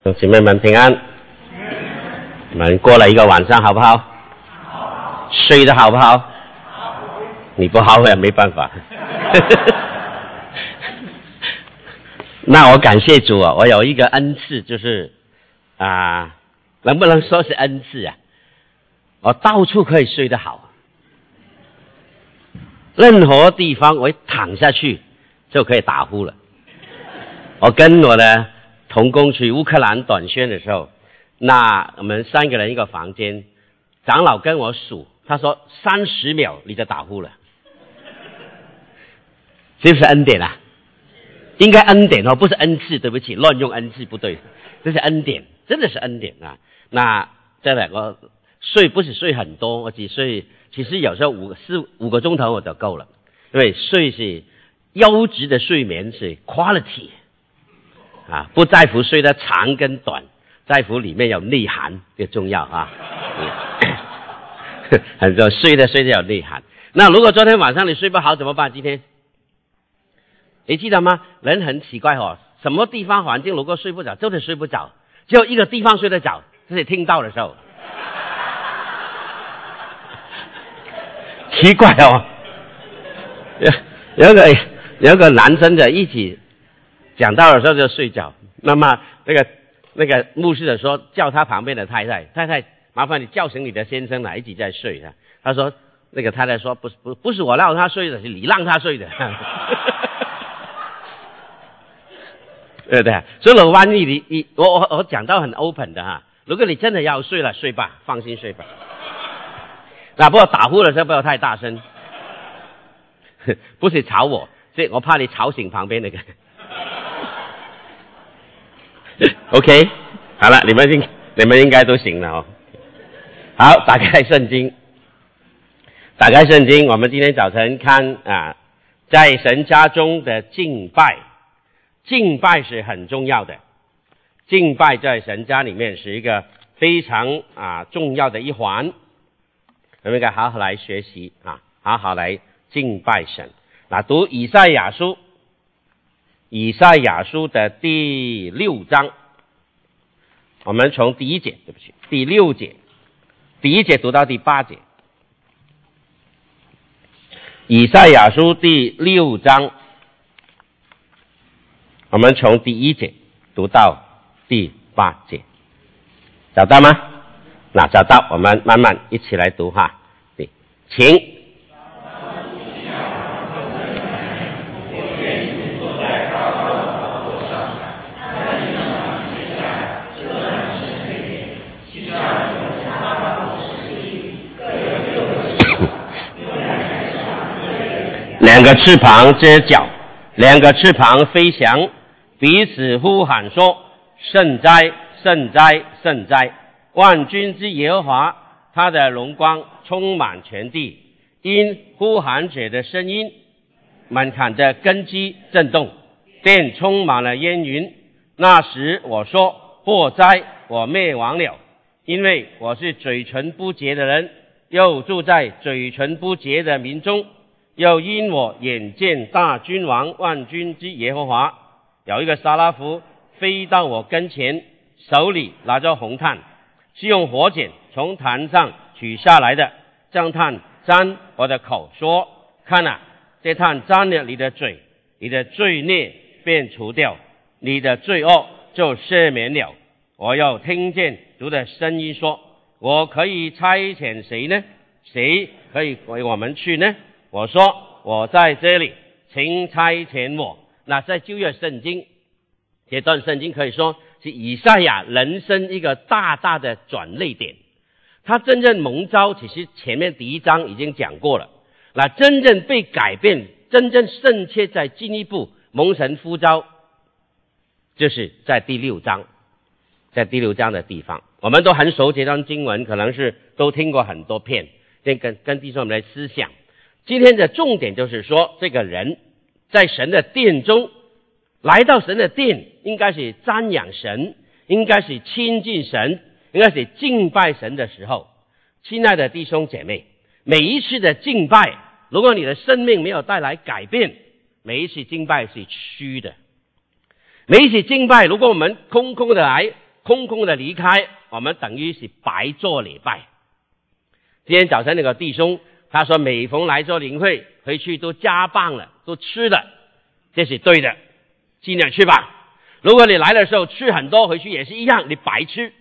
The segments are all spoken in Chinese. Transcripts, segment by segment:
兄姊妹们平安。你们过了一个晚上好不好？睡得好不好？你不好也没办法。那我感谢主啊，我有一个恩赐，就是能不能说是恩赐啊？我到处可以睡得好，任何地方我一躺下去就可以打呼了。我跟我的同工去乌克兰短宣的时候，那我们3个人一个房间，长老跟我数，他说30秒你就打呼了，是不是恩典啊？应该恩典哦，不是恩赐，对不起，乱用恩赐不对，这是恩典，真的是恩典啊。那再来我睡不是睡很多，我只睡，其实有时候5个钟头我就够了，因为睡是优质的睡眠是 quality。不在乎睡得长跟短，在乎里面有内涵最重要啊。很多睡得有内涵。那如果昨天晚上你睡不好怎么办？今天你记得吗？人很奇怪哦，什么地方环境如果睡不着就是睡不着，只有一个地方睡得着，就是听到的时候。奇怪哦，有个男生的一起讲到的时候就睡觉，那么那个牧师的说叫他旁边的太太，麻烦你叫醒你的先生来一起在睡。他说那个太太说不是我让他睡的，是你让他睡的。对不对？所以万一我讲到很 open 的哈，如果你真的要睡了，睡吧，放心睡吧。不过打呼的时候不要太大声，不是吵我，是我怕你吵醒旁边那个。OK， 好了，你们应该都醒了哦。好，打开圣经，我们今天早晨看在神家中的敬拜是很重要的，敬拜在神家里面是一个非常重要的一环，我们应该好好来学习好好来敬拜神。读以赛亚书的第6章，我们从第6节，第1节读到第8节。以赛亚书第6章，我们从第1节读到第8节，找到吗？找到，我们慢慢一起来读哈。请。2个翅膀遮脚，2个翅膀飞翔，彼此呼喊说：圣哉，圣哉，圣哉！万军之耶和华，他的荣光充满全地。因呼喊者的声音，门槛的根基震动，便充满了烟云。那时我说：祸哉，我灭亡了，因为我是嘴唇不洁的人，又住在嘴唇不洁的民中。又因我眼见大君王万军之耶和华，有一个撒拉弗飞到我跟前，手里拿着红炭，是用火剪从坛上取下来的，将炭沾我的口，说：看这炭沾了你的嘴，你的罪孽便除掉，你的罪恶就赦免了。我又听见主的声音说：我可以差遣谁呢？谁可以为我们去呢？我说：我在这里，请差遣我。在旧约圣经，这段圣经可以说是以赛亚人生一个大大的转捩点。他真正蒙召，其实前面第1章已经讲过了。真正被改变，真正圣切在进一步蒙神呼召，就是在第6章，在第6章的地方，我们都很熟这段经文，可能是都听过很多遍，跟弟兄们来思想。今天的重点就是说，这个人在神的殿中，来到神的殿，应该是瞻仰神，应该是亲近神，应该是敬拜神的时候。亲爱的弟兄姐妹，每一次的敬拜，如果你的生命没有带来改变，每一次敬拜是虚的。每一次敬拜，如果我们空空的来， 空空的离开，我们等于是白做礼拜。今天早晨那个弟兄他说，每逢来做灵会回去都加棒了，都吃了，这是对的，尽量吃吧。如果你来的时候吃很多，回去也是一样，你白吃，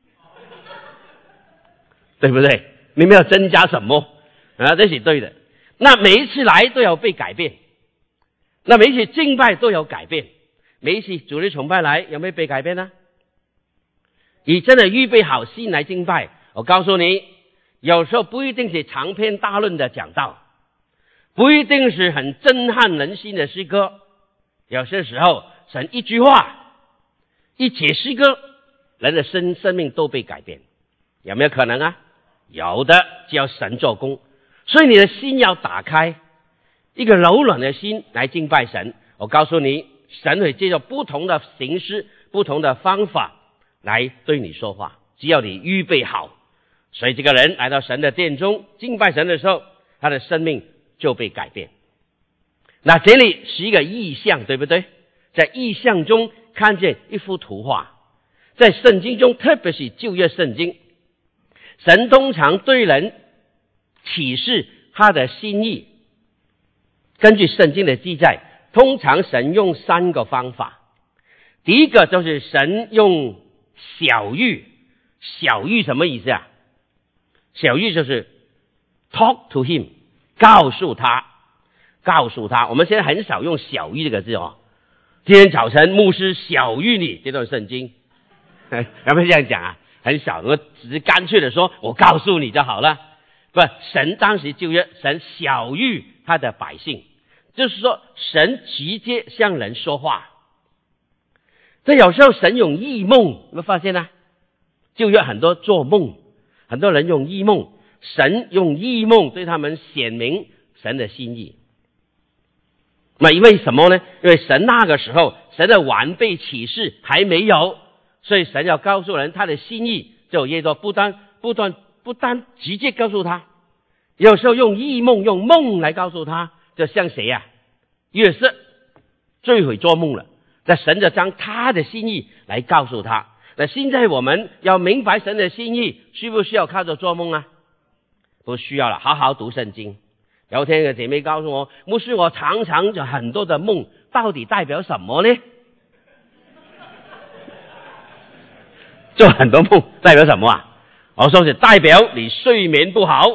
对不对？你没有增加什么啊，这是对的。那每一次来都要被改变，那每一次敬拜都有改变，每一次主日崇拜来有没有被改变呢？你真的预备好心来敬拜，我告诉你，有时候不一定是长篇大论的讲道，不一定是很震撼人心的诗歌，有些时候神一句话一节诗歌，人的生命都被改变，有没有可能啊？有的，只要神做工。所以你的心要打开，一个柔软的心来敬拜神。我告诉你，神会借着不同的形式、不同的方法来对你说话，只要你预备好。所以这个人来到神的殿中敬拜神的时候，他的生命就被改变。那这里是一个意象，对不对？在意象中看见一幅图画，在圣经中，特别是旧约圣经，神通常对人启示他的心意。根据圣经的记载，通常神用3个方法。第一个就是神用小喻。小喻什么意思啊？小喻就是 talk to him， 告诉他。我们现在很少用小喻这个字哦。今天早晨牧师小喻你这段圣经，有没有这样讲啊？很少，我只是干脆的说我告诉你就好了。不，神当时旧约神小喻他的百姓，就是说神直接向人说话。这有时候神用异梦，有没有发现呢？旧约很多做梦，很多人用异梦，神用异梦对他们显明神的心意。那因为什么呢？因为神那个时候神的完备启示还没有，所以神要告诉人他的心意，就耶稣不单直接告诉他，有时候用异梦用梦来告诉他。就像谁啊？约瑟最会做梦了，那神就将他的心意来告诉他。那现在我们要明白神的心意，需不需要靠着做梦啊？不需要了，好好读圣经。有天有个姐妹告诉我，牧师，我常常有很多的梦，到底代表什么呢？做很多梦代表什么啊？我说是代表你睡眠不好。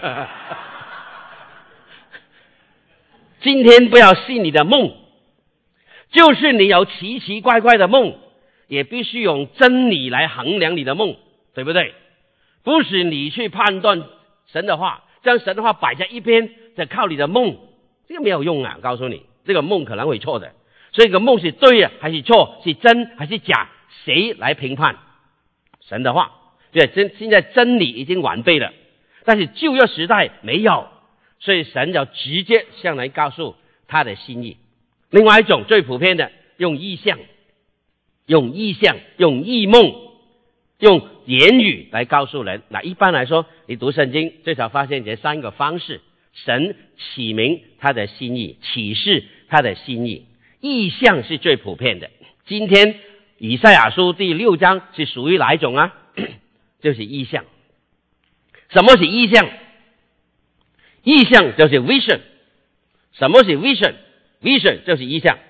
今天不要信你的梦，就是你有奇奇怪怪的梦，也必须用真理来衡量你的梦，对不对？不是你去判断神的话，将神的话摆在一边，再靠你的梦，这个没有用啊！告诉你，这个梦可能会错的。所以这个梦是对还是错，是真还是假，谁来评判？神的话。对，现在真理已经完备了，但是旧约时代没有，所以神要直接向人告诉他的心意。另外一种最普遍的，用意象、用异梦、用言语来告诉人。那一般来说，你读圣经最少发现这3个方式，神启明他的心意，启示他的心意。意象是最普遍的。今天以赛亚书第6章是属于哪一种啊？就是意象。什么是意象？意象就是 vision。 什么是 vision？ 就是意象。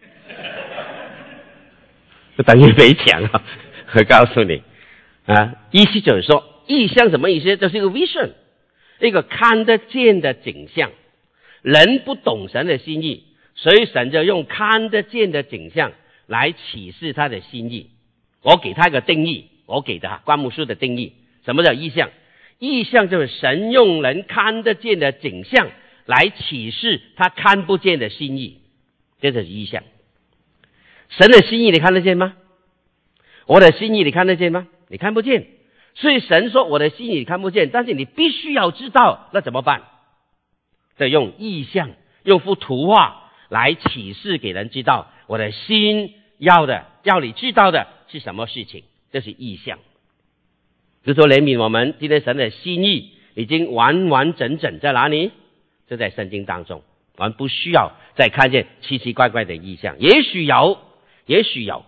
等于没讲啊，我告诉你啊，意思就是说，意象什么意思？就是一个 vision， 一个看得见的景象。人不懂神的心意，所以神就用看得见的景象来启示他的心意。我给他一个定义，我给的关牧师的定义。什么叫意象？意象就是神用人看得见的景象来启示他看不见的心意，这就是意象。神的心意你看得见吗？我的心意你看得见吗？你看不见。所以神说我的心意你看不见，但是你必须要知道，那怎么办？得用意象，用幅图画来启示给人知道我的心要你知道的是什么事情，这是意象。比如说怜悯我们，今天神的心意已经完完整整在哪里？就在圣经当中，我们不需要再看见奇奇怪怪的意象。也许有，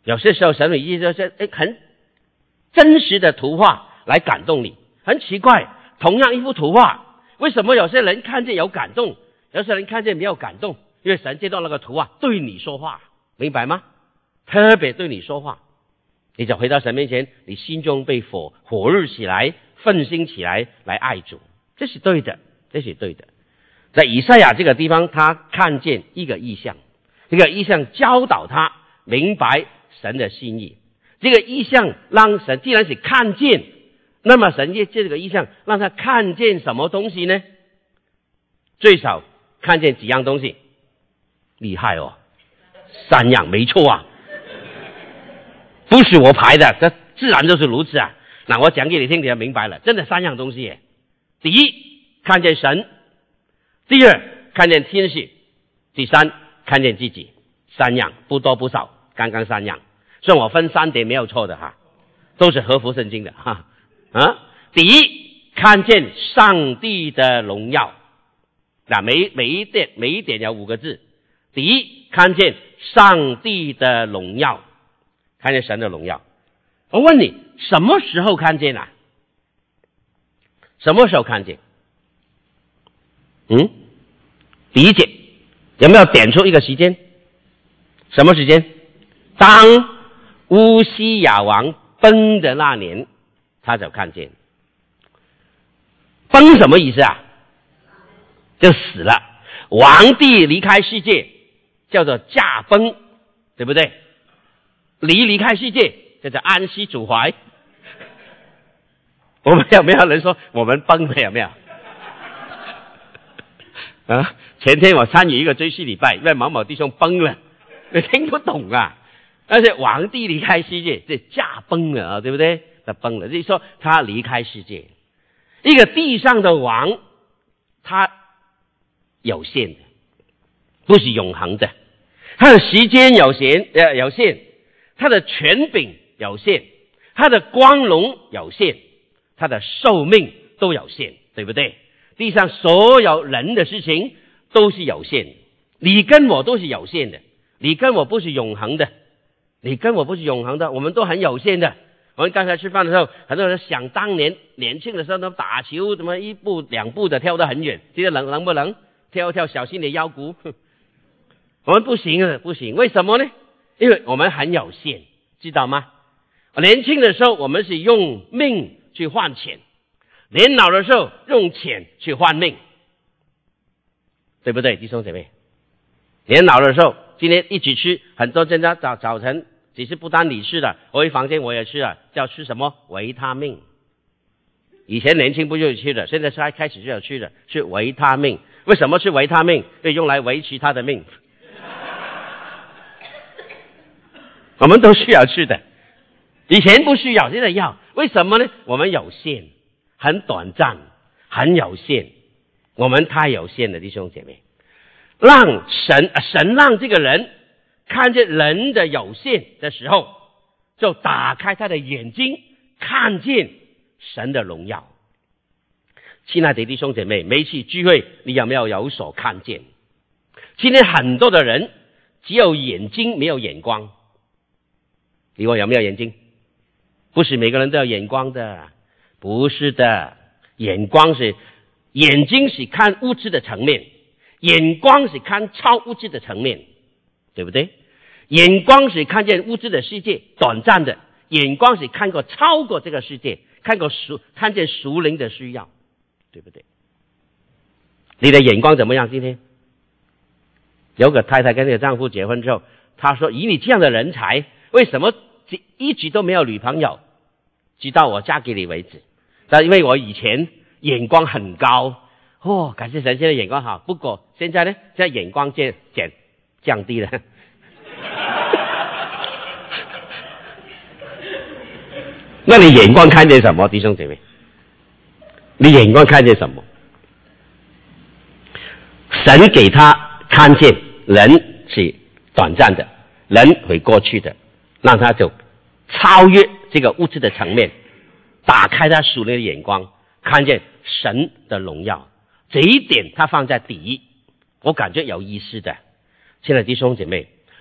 有些时候神的意就是很真实的图画来感动你。很奇怪，同样一幅图画，为什么有些人看见有感动，有些人看见没有感动？因为神借到那个图画对你说话，明白吗？特别对你说话，你就回到神面前，你心中被火热起来，奋心起来，来爱主，这是对的，这是对的。在以赛亚这个地方，他看见一个异象，这个异象教导他明白神的心意。这个异象让神既然是看见，那么神借这个异象让他看见什么东西呢？最少看见几样东西，厉害哦，3样，没错啊，不是我排的，这自然就是如此啊。那我讲给你听，你就明白了，真的3样东西耶。第一，看见神；第二，看见天使；第三，看见自己。3样，不多不少，刚刚3样。所以我分3点没有错的哈，都是合乎圣经的哈。第一，看见上帝的荣耀。那每一点有5个字。第一，看见上帝的荣耀，看见神的荣耀。我问你，什么时候看见啊？什么时候看见？第一节有没有点出一个时间？什么时间？当乌西雅王崩的那年，他就看见。崩什么意思啊？就死了。皇帝离开世界叫做驾崩，对不对？离开世界叫做安息主怀。我们有没有人说我们崩了？有没有？前天我参与一个追思礼拜，因为某某弟兄崩了，你听不懂啊。而且皇帝离开世界，这驾崩了啊，对不对？他崩了，就是说他离开世界。一个地上的王，他有限的，不是永恒的。他的时间有限，他的权柄有限，他的光荣有限，他的寿命都有限，对不对？地上所有人的事情都是有限的，你跟我都是有限的，你跟我不是永恒的，我们都很有限的。我们刚才吃饭的时候，很多人想当年年轻的时候都打球，怎么1步2步的跳得很远，现在能不能跳小心你腰骨？我们不行，为什么呢？因为我们很有限，知道吗？年轻的时候我们是用命去换钱，年老的时候用钱去换命，对不对，弟兄姐妹？年老的时候今天一起吃，很多人家早晨只是不单你吃的，我一房间我也吃了，叫吃什么维他命。以前年轻不就吃的，现在开始就有吃的，是维他命。为什么吃维他命？可以用来维持他的命。我们都需要吃的，以前不需要，现在要。为什么呢？我们有限，很短暂，很有限，我们太有限了，弟兄姐妹。让神让这个人看见人的有限的时候，就打开他的眼睛，看见神的荣耀。亲爱的弟兄姐妹，每一次聚会你有没有所看见？今天很多的人只有眼睛没有眼光，你问有没有眼睛？不是每个人都有眼光的，不是的。眼睛是看物质的层面，眼光是看超物质的层面，对不对？眼光是看见物质的世界短暂的，眼光是看过超过这个世界，看见属灵的需要，对不对？你的眼光怎么样？今天有个太太跟这个丈夫结婚之后，她说以你这样的人才，为什么一直都没有女朋友，直到我嫁给你为止？但因为我以前眼光很高，感谢神，现在眼光好。不过现在呢，现在眼光降低了。那你眼光看见什么，弟兄姐妹？你眼光看见什么？神给他看见人是短暂的，人会过去的，让他就超越这个物质的层面，打开他属灵的眼光，看见神的荣耀。这一点他放在第一，我感觉有意思的。亲爱的弟兄姐妹，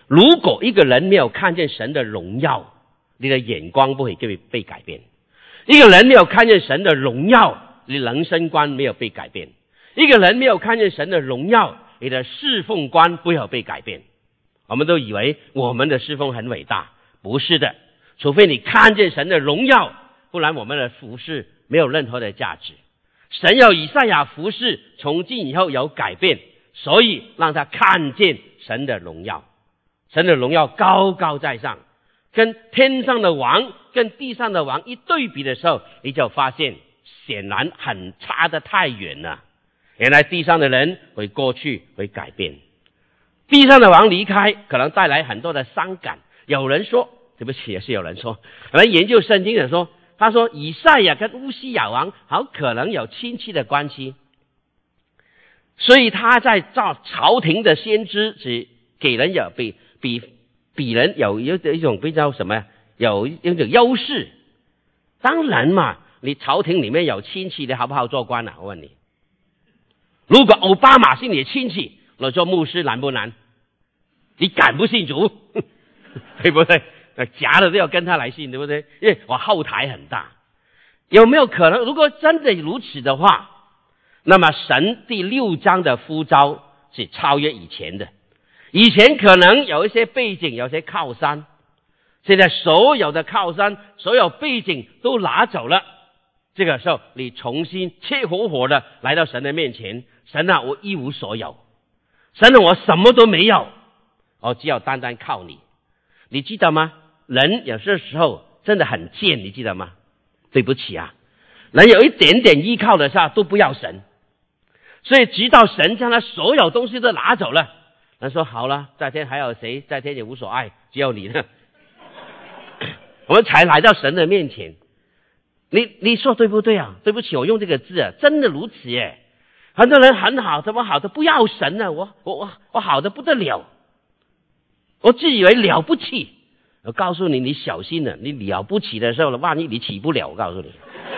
如果一个人没有看见神的荣耀，你的眼光不会被改变。一个人没有看见神的荣耀，你人生观没有被改变。一个人没有看见神的荣耀，你的侍奉观不会被改变。我们都以为我们的侍奉很伟大，不是的，除非你看见神的荣耀，不然我们的服事没有任何的价值。神要以赛亚服事从今以后有改变，所以让他看见神的荣耀。神的荣耀高高在上，跟天上的王跟地上的王一对比的时候，你就发现显然很差得太远了。原来地上的人会过去，会改变。地上的王离开，可能带来很多的伤感。有人说，对不起，也是有人说，可能研究圣经的说，他说以赛亚跟乌西雅王好可能有亲戚的关系，所以他在朝廷的先知只给人有比人有一种比较什么，有一种优势。当然嘛，你朝廷里面有亲戚，你好不好做官啊？我问你，如果奥巴马是你的亲戚，我做牧师难不难？你敢不信主？对不对？假的都要跟他来信，对不对？因为我后台很大。有没有可能，如果真的如此的话，那么神第6章的呼召是超越以前的。以前可能有一些背景，有些靠山，现在所有的靠山，所有背景都拿走了。这个时候你重新切火火的来到神的面前，神啊，我一无所有，神啊，我什么都没有，我只要单单靠你。你记得吗？人有些时候真的很贱，你记得吗？对不起啊，人有一点点依靠的时候都不要神，所以直到神将他所有东西都拿走了，人说好了，在天还有谁？在天也无所爱，只有你呢。我们才来到神的面前。你说对不对啊？对不起，我用这个字啊，真的如此耶。很多人很好，怎么好的不要神呢？我好的不得了，我自以为了不起。我告诉你，你小心了，你了不起的时候，万一你起不了，我告诉你，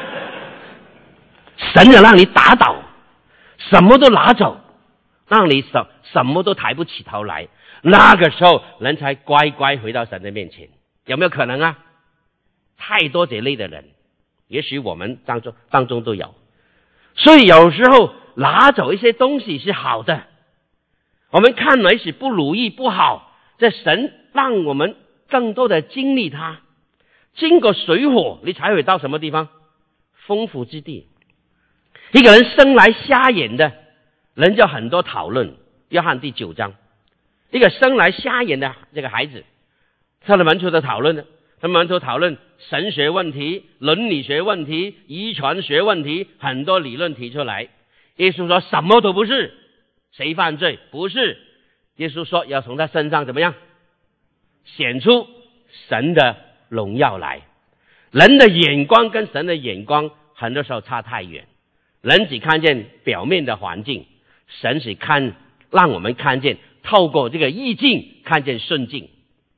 神要让你打倒，什么都拿走，让你什么都抬不起头来，那个时候人才乖乖回到神的面前。有没有可能啊？太多这类的人，也许我们当中都有。所以有时候拿走一些东西是好的，我们看为是不如意不好，这神让我们更多的经历它，经过水火，你才会到什么地方？丰富之地。一个人生来瞎眼的人就很多讨论。约翰第9章，一个生来瞎眼的这个孩子，他的门徒的讨论呢？他们都讨论神学问题、伦理学问题、遗传学问题，很多理论提出来。耶稣说什么都不是，谁犯罪？不是。耶稣说要从他身上怎么样显出神的荣耀来。人的眼光跟神的眼光很多时候差太远，人只看见表面的环境，神是让我们看见，透过这个意境看见顺境。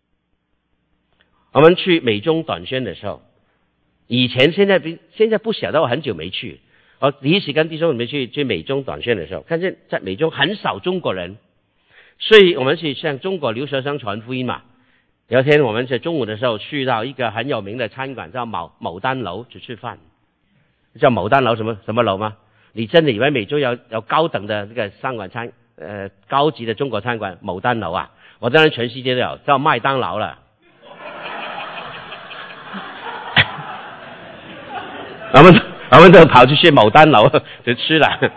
我们去美中短宣的时候，以前现在不晓得，我很久没去。我第一次跟弟兄们去美中短宣的时候，看见在美中很少中国人，所以我们去向中国留学生传福音嘛。有一天我们在中午的时候去到一个很有名的餐馆，叫牡丹楼去吃饭。叫牡丹楼什么楼吗？你真的以为美洲有高等的这个高级的中国餐馆牡丹楼啊？我当然全世界都有，叫麦当劳了。我们都跑去牡丹楼就吃了。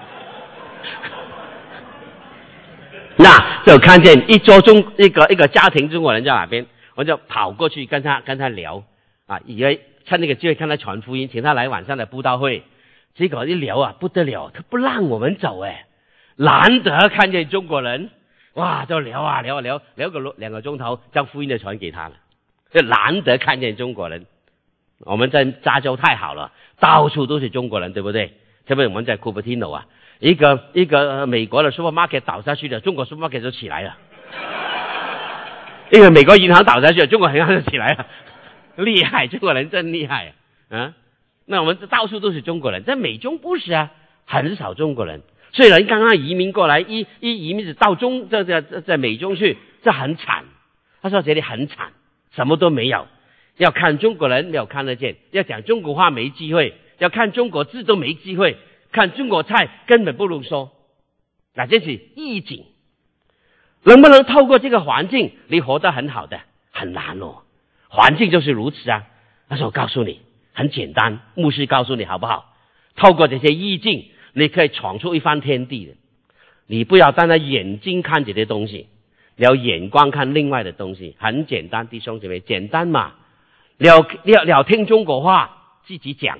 那就看见一桌一个家庭中国人在哪边，我就跑过去跟他聊啊，以为趁那个机会看他传福音，请他来晚上的布道会。结果一聊啊，不得了，他不让我们走难得看见中国人，哇，就聊个2个钟头，将福音的传给他了。就难得看见中国人。我们在加州太好了，到处都是中国人，对不对？特别我们在 Cupertino 啊，一个美国的 supermarket 倒下去的，中国 supermarket 就起来了。一个美国银行倒下去，中国银行就起来了。厉害，中国人真厉害啊！那我们到处都是中国人，在美中不是啊，很少中国人。所以人刚刚移民过来，移民到在美中去，这很惨。 他说这里很惨，什么都没有，要看中国人没有看得见，要讲中国话没机会，要看中国字都没机会，看中国菜根本不能说。那这是意境。能不能透过这个环境你活得很好的？很难哦，环境就是如此啊。但是我告诉你很简单，牧师告诉你好不好？透过这些意境你可以闯出一番天地的。你不要单单眼睛看这些东西，你要眼光看另外的东西。很简单，弟兄姐妹，简单嘛。你要听中国话自己讲，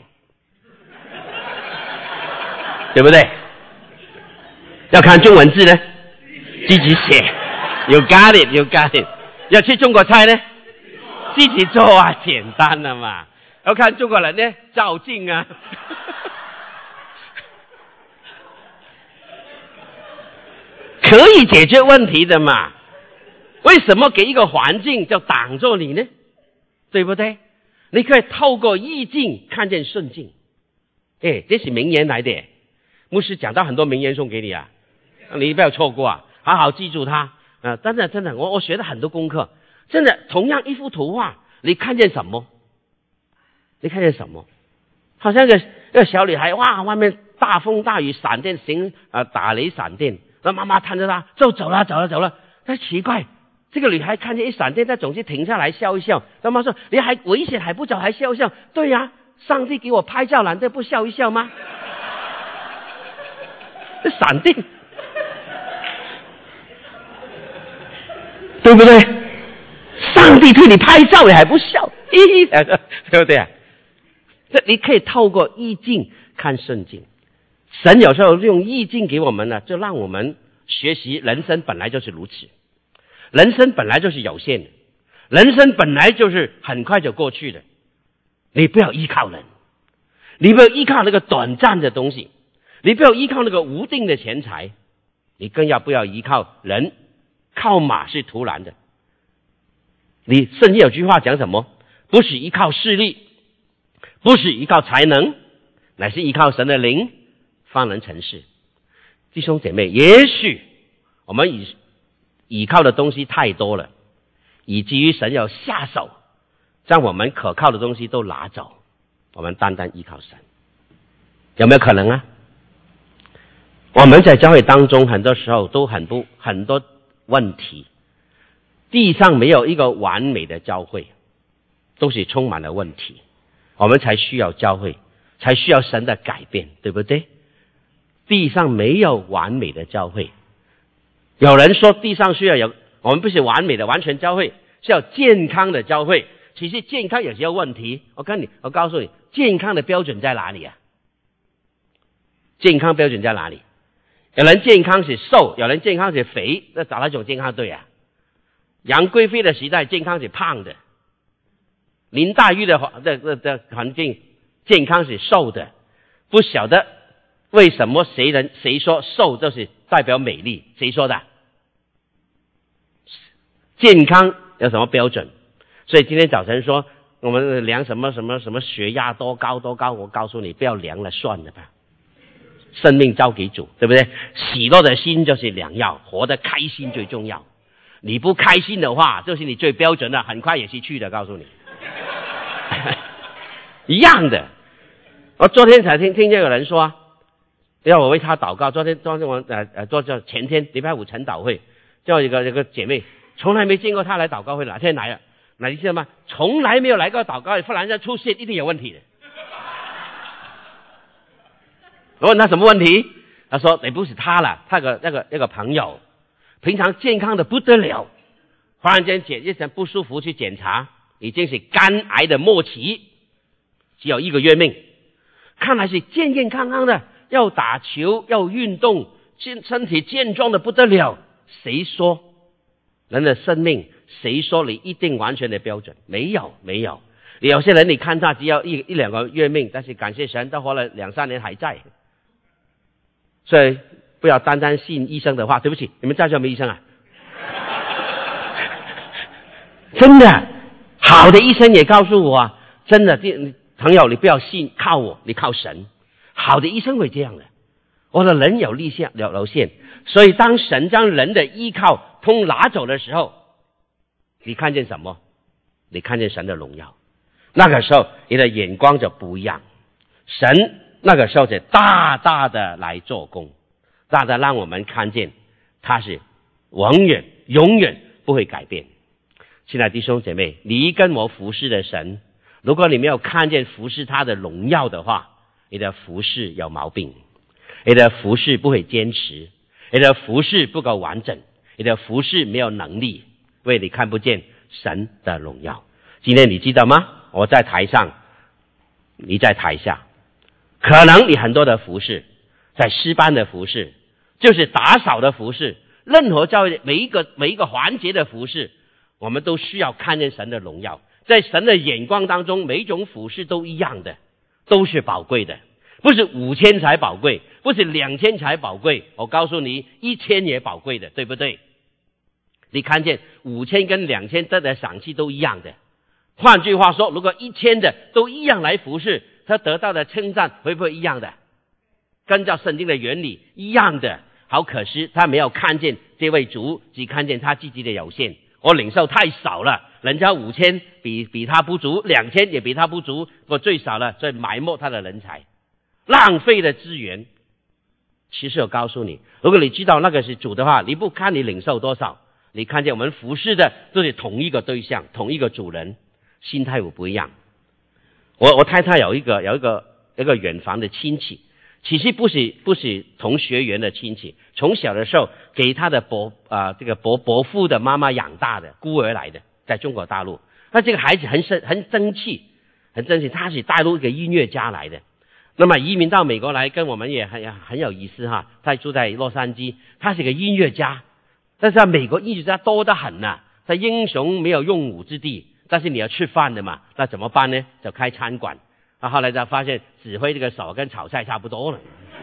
对不对？要看中文字呢自己写。You got it, you got it。 要吃中国菜呢自己做啊，简单了嘛。要看中国人呢照镜啊。可以解决问题的嘛。为什么给一个环境就挡住你呢？对不对？你可以透过意境看见顺境。这是名言来的，牧师讲到很多名言送给你啊，你不要错过啊，好好记住它。真的，我学了很多功课。真的，同样一幅图画，你看见什么？你看见什么？好像一个小女孩，哇，外面大风大雨，闪电打雷闪电，那妈妈看着她就走了。但奇怪，这个女孩看见一闪电，她总是停下来笑一笑。妈妈说：“你还危险还不走，还笑一笑？”对呀，上帝给我拍照，难道不笑一笑吗？这闪电，对不对？上帝替你拍照，你还不笑，对不对啊？这你可以透过意境看圣经。神有时候用意境给我们呢，就让我们学习人生本来就是如此。人生本来就是有限的，人生本来就是很快就过去的。你不要依靠人，你不要依靠那个短暂的东西，你不要依靠那个无定的钱财，你更不要依靠人。靠马是徒然的。你圣经有句话讲什么？不是依靠势力，不是依靠才能，乃是依靠神的灵，方能成事。弟兄姐妹，也许我们依靠的东西太多了，以至于神要下手将我们可靠的东西都拿走，我们单单依靠神。有没有可能啊？我们在教会当中很多时候都很多问题，地上没有一个完美的教会，都是充满了问题，我们才需要教会，才需要神的改变，对不对？地上没有完美的教会。有人说地上需要有，我们不是完美的完全教会，是要健康的教会。其实健康有些问题，我告诉你，健康的标准在哪里啊？健康标准在哪里？有人健康是瘦，有人健康是肥，那找哪种健康对啊？杨贵妃的时代健康是胖的，林黛玉的环境健康是瘦的。不晓得为什么谁说瘦就是代表美丽？谁说的？健康有什么标准？所以今天早晨说我们量什么血压多高，我告诉你不要量了，算了吧。生命交给主，对不对？喜乐的心就是良药，活得开心最重要。你不开心的话，就是你最标准的，很快也是去的，告诉你。一样的。我昨天才听见有人说，要我为他祷告。昨天我前天礼拜五晨祷会，叫一个姐妹，从来没见过她来祷告会，哪天来了？你知道吗？从来没有来过祷告会，忽然间出现，一定有问题的。我问他什么问题，他说也不是他了，他那个朋友，平常健康的不得了，忽然间一阵不舒服去检查，已经是肝癌的末期，只有1个月命，看来是健健康康的，要打球要运动，身体健壮的不得了。谁说人的生命？谁说你一定完全的标准？没有。有些人你看他只有一两个月命，但是感谢神，他活了2、3年还在。所以不要单单信医生的话。对不起，你们在座没医生啊？真的，好的医生也告诉我啊，真的，朋友，你不要信靠我，你靠神。好的医生会这样的。我的人有限，所以当神将人的依靠通拿走的时候， 你看见什么？你看见神的荣耀。那个时候你的眼光就不一样，神那个时候就大大的来做工，大大让我们看见他是永远不会改变。亲爱的弟兄姐妹，你跟我服侍的神，如果你没有看见服侍他的荣耀的话，你的服侍有毛病，你的服侍不会坚持，你的服侍不够完整，你的服侍没有能力，因为你看不见神的荣耀。今天你记得吗？我在台上，你在台下，可能你很多的服侍，在诗班的服侍，就是打扫的服侍，任何教会每一个环节的服侍，我们都需要看见神的荣耀。在神的眼光当中，每一种服侍都一样的，都是宝贵的，不是5000才宝贵，不是2000才宝贵，我告诉你1000也宝贵的，对不对？你看见5000跟2000得的赏赐都一样的，换句话说，如果1000的都一样来服侍，他得到的称赞会不会一样的？跟照圣经的原理一样的。好可惜他没有看见这位主，只看见他自己的有限。我领受太少了，人家5000比他不足，2000也比他不足，我最少了，所以埋没他的人才，浪费的资源。其实我告诉你，如果你知道那个是主的话，你不看你领受多少，你看见我们服侍的都是同一个对象，同一个主人，心态不一样。我太太有一个远房的亲戚，其实不是同学缘的亲戚，从小的时候给他的伯父的妈妈养大的，孤儿来的，在中国大陆。那这个孩子很争气，他是大陆一个音乐家来的。那么移民到美国来，跟我们也很有意思哈。他住在洛杉矶，他是个音乐家，但是在美国音乐家多得很呐，在英雄没有用武之地。但是你要吃饭的嘛，那怎么办呢？就开餐馆。后来才发现指挥这个手跟炒菜差不多了。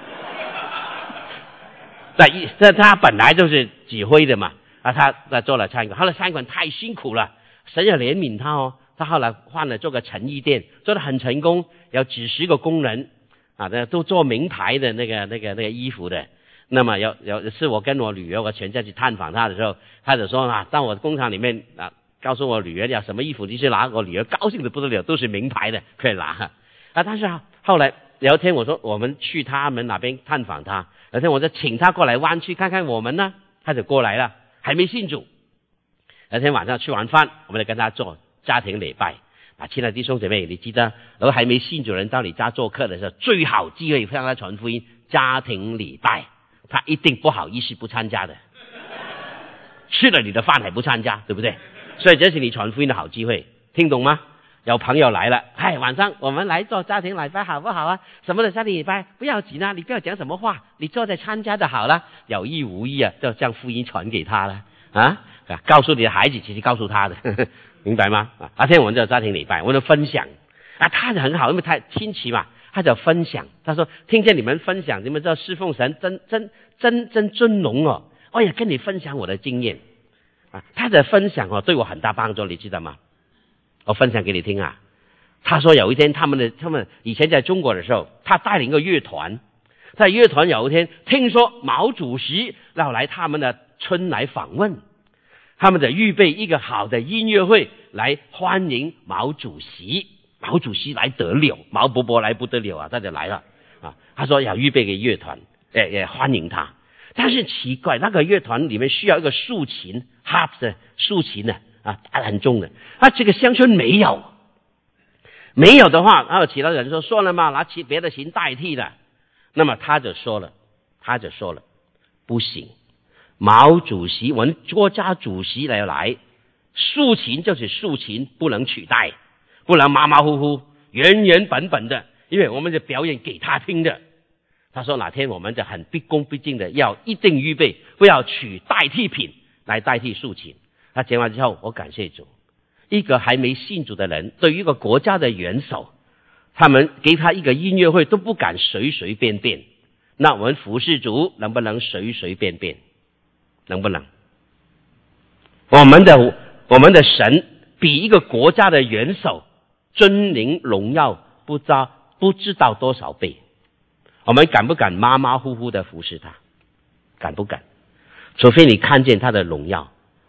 这他本来就是指挥的嘛，他做了餐馆，后来餐馆太辛苦了，神也怜悯他哦。他后来换了做个成衣店，做得很成功，有几十个工人都做名牌的那个衣服的。那么有是我跟我女儿我全家去探访他的时候，他就说到我工厂里面告诉我女儿要什么衣服你去拿，我女儿高兴的不得了，都是名牌的可以拿但是后来有一天我说我们去他们那边探访他，有一天我就请他过来湾区看看我们呢，他就过来了，还没信主。有一天晚上吃完饭，我们就跟他做家庭礼拜亲爱的弟兄姐妹，你记得如果还没信主人到你家做客的时候，最好机会向他传福音，家庭礼拜，他一定不好意思不参加的，吃了你的饭还不参加，对不对？所以这是你传福音的好机会，听懂吗？有朋友来了，晚上我们来做家庭礼拜好不好啊？什么的家庭礼拜不要紧你不要讲什么话，你坐在参加的好了，有意无意就将福音传给他了告诉你的孩子，其实告诉他的明白吗？那天我们做家庭礼拜，我们分享他就很好，因为他亲戚嘛，他就分享，他说听见你们分享，你们知道侍奉神真尊荣我也跟你分享我的经验他的分享对我很大帮助，你知道吗？我分享给你听他说有一天他们以前在中国的时候，他带领一个乐团，在乐团有一天听说毛主席要来他们的村来访问，他们就预备一个好的音乐会来欢迎毛主席。毛主席来得了，毛伯伯来不得了他就来了他说要预备个乐团也欢迎他。但是奇怪，那个乐团里面需要一个竖琴 harp 的竖琴很重的这个乡村没有的话，还有其他人说算了嘛，拿起别的琴代替了。那么他就说了不行，毛主席我们国家主席来，竖琴就是竖琴，不能取代，不能马马虎虎原本的，因为我们的表演给他听的。他说哪天我们就很毕恭毕敬的要一定预备，不要取代替品来代替竖琴。他讲完之后，我感谢主，一个还没信主的人，对于一个国家的元首，他们给他一个音乐会都不敢随随便便，那我们服侍主能不能随随便便？能不能？我们的神比一个国家的元首尊灵荣耀不知道多少倍。我们敢不敢马马虎虎的服侍他？敢不敢？除非你看见他的荣耀。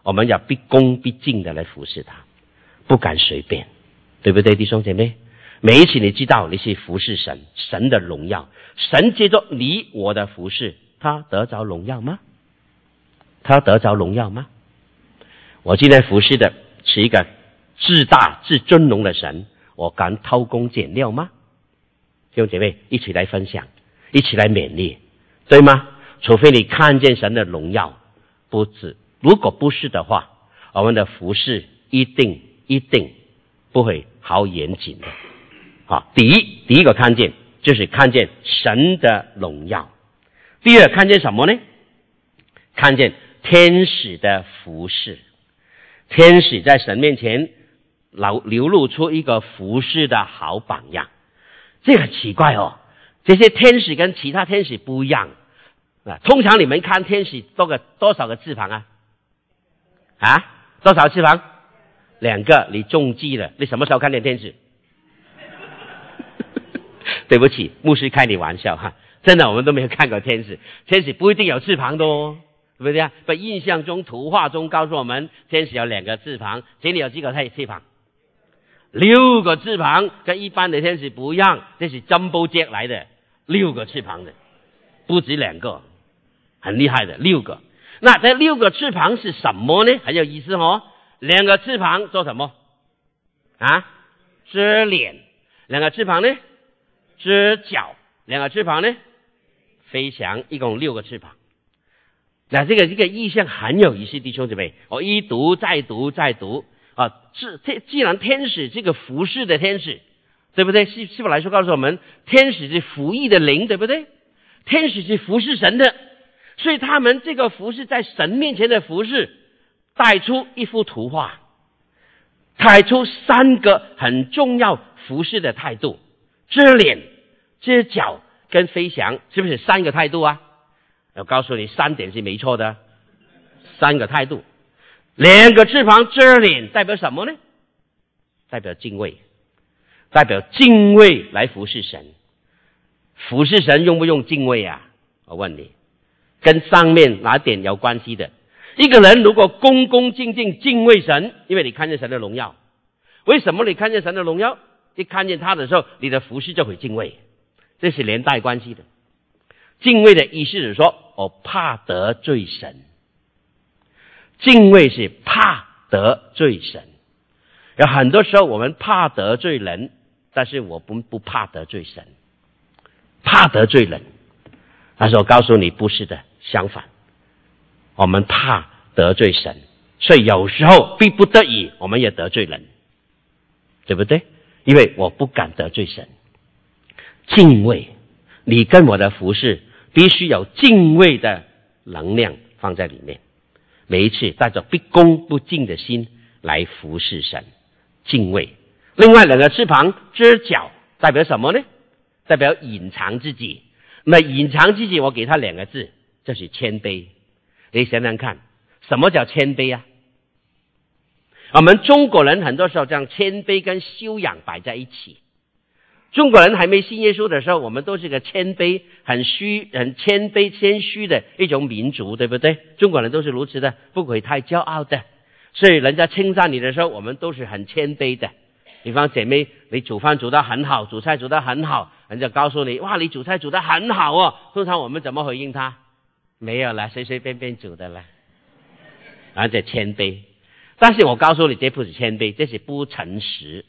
我们要毕恭毕敬的来服侍他，不敢随便，对不对，弟兄姐妹？每一次你知道你是服侍神，神的荣耀，神借着你我的服侍，他得着荣耀吗？他得着荣耀吗？我今天服侍的是一个至大至尊荣的神，我敢偷工减料吗？弟兄姐妹，一起来分享，一起来勉励，对吗？除非你看见神的荣耀，不止，如果不是的话，我们的服侍一定不会好严谨的。好，第一个看见就是看见神的荣耀。第二看见什么呢？看见天使的服侍。天使在神面前流露出一个服侍的好榜样。这个奇怪哦，这些天使跟其他天使不一样。通常你们看天使多少个翅膀啊？多少翅膀？2个，你中计了。你什么时候看见天使？对不起，牧师开你玩笑哈，真的我们都没有看过天使，天使不一定有翅膀的哦，对不对啊？不，印象中图画中告诉我们天使有2个翅膀，这里有几个翅膀？6个翅膀，跟一般的天使不一样，这是 Jumbo Jet 来的，6个翅膀的，不止2个，很厉害的6个。那这6个翅膀是什么呢？很有意思哦。2个翅膀做什么遮脸。2个翅膀呢？遮脚。2个翅膀呢？飞翔。一共6个翅膀。那这个意象很有意思，弟兄姊妹，我一读再读既然天使这个服侍的天使，对不对？希伯来书告诉我们，天使是服役的灵，对不对？天使是服侍神的，所以他们这个服侍在神面前的服侍，带出一幅图画，带出3个很重要服侍的态度：遮脸、遮脚跟飞翔，是不是3个态度啊？我告诉你3点是没错的，3个态度。2个翅膀遮脸代表什么呢？代表敬畏，代表敬畏来服侍神。服侍神用不用敬畏啊？我问你，跟上面哪点有关系的？一个人如果恭恭敬敬敬畏神，因为你看见神的荣耀。为什么你看见神的荣耀？一看见他的时候，你的服侍就会敬畏，这是连带关系的。敬畏的意思是说，我怕得罪神。敬畏是怕得罪神。有很多时候我们怕得罪人，但是我不怕得罪神。怕得罪人，但是我告诉你不是的，相反，我们怕得罪神，所以有时候逼不得已我们也得罪人，对不对？因为我不敢得罪神。敬畏，你跟我的服侍必须有敬畏的能量放在里面，每一次带着毕恭不敬的心来服侍神，敬畏。另外2个翅膀遮脚代表什么呢？代表隐藏自己。那隐藏自己我给他2个字，就是谦卑。你想想看，什么叫谦卑啊？我们中国人很多时候将谦卑跟修养摆在一起。中国人还没信耶稣的时候，我们都是个谦卑、很谦卑谦虚的一种民族，对不对？中国人都是如此的，不可以太骄傲的。所以人家称赞你的时候，我们都是很谦卑的。比方姐妹，你煮饭煮得很好，煮菜煮得很好，人家告诉你，哇，你煮菜煮得很好哦。通常我们怎么回应他？没有啦，随随便便煮的啦。这谦卑。但是我告诉你，这不是谦卑，这是不诚实。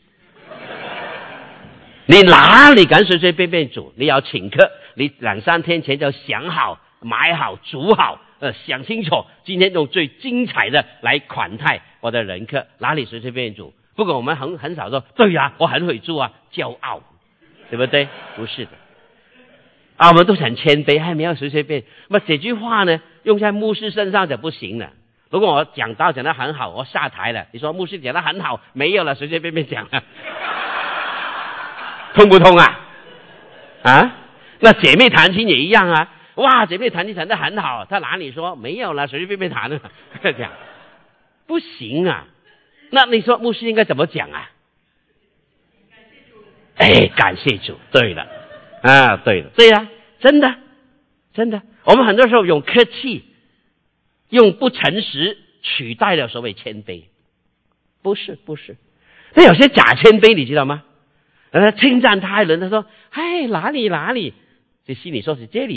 你哪里敢随随便便煮？你要请客，你2、3天前就想好、买好、煮好，想清楚，今天用最精彩的来款待我的人客，哪里随随便便煮？不过我们很少说，对呀，我很会做啊，骄傲，对不对？不是的。我们都是很谦卑，还没有随随便。那么这句话呢，用在牧师身上就不行了。如果我讲道讲得很好，我下台了，你说牧师讲得很好，没有了，随随便便讲了，通不通啊？那姐妹弹琴也一样啊。哇，姐妹弹琴弹得很好，她哪里说没有了，随随便便弹了，讲不行啊。那你说牧师应该怎么讲啊？感谢主。对了，对了，对呀，真的，我们很多时候用客气，用不诚实取代了所谓谦卑，不是。那有些假谦卑，你知道吗？他称赞他人，他说：“哎，哪里，就心里说是这里。”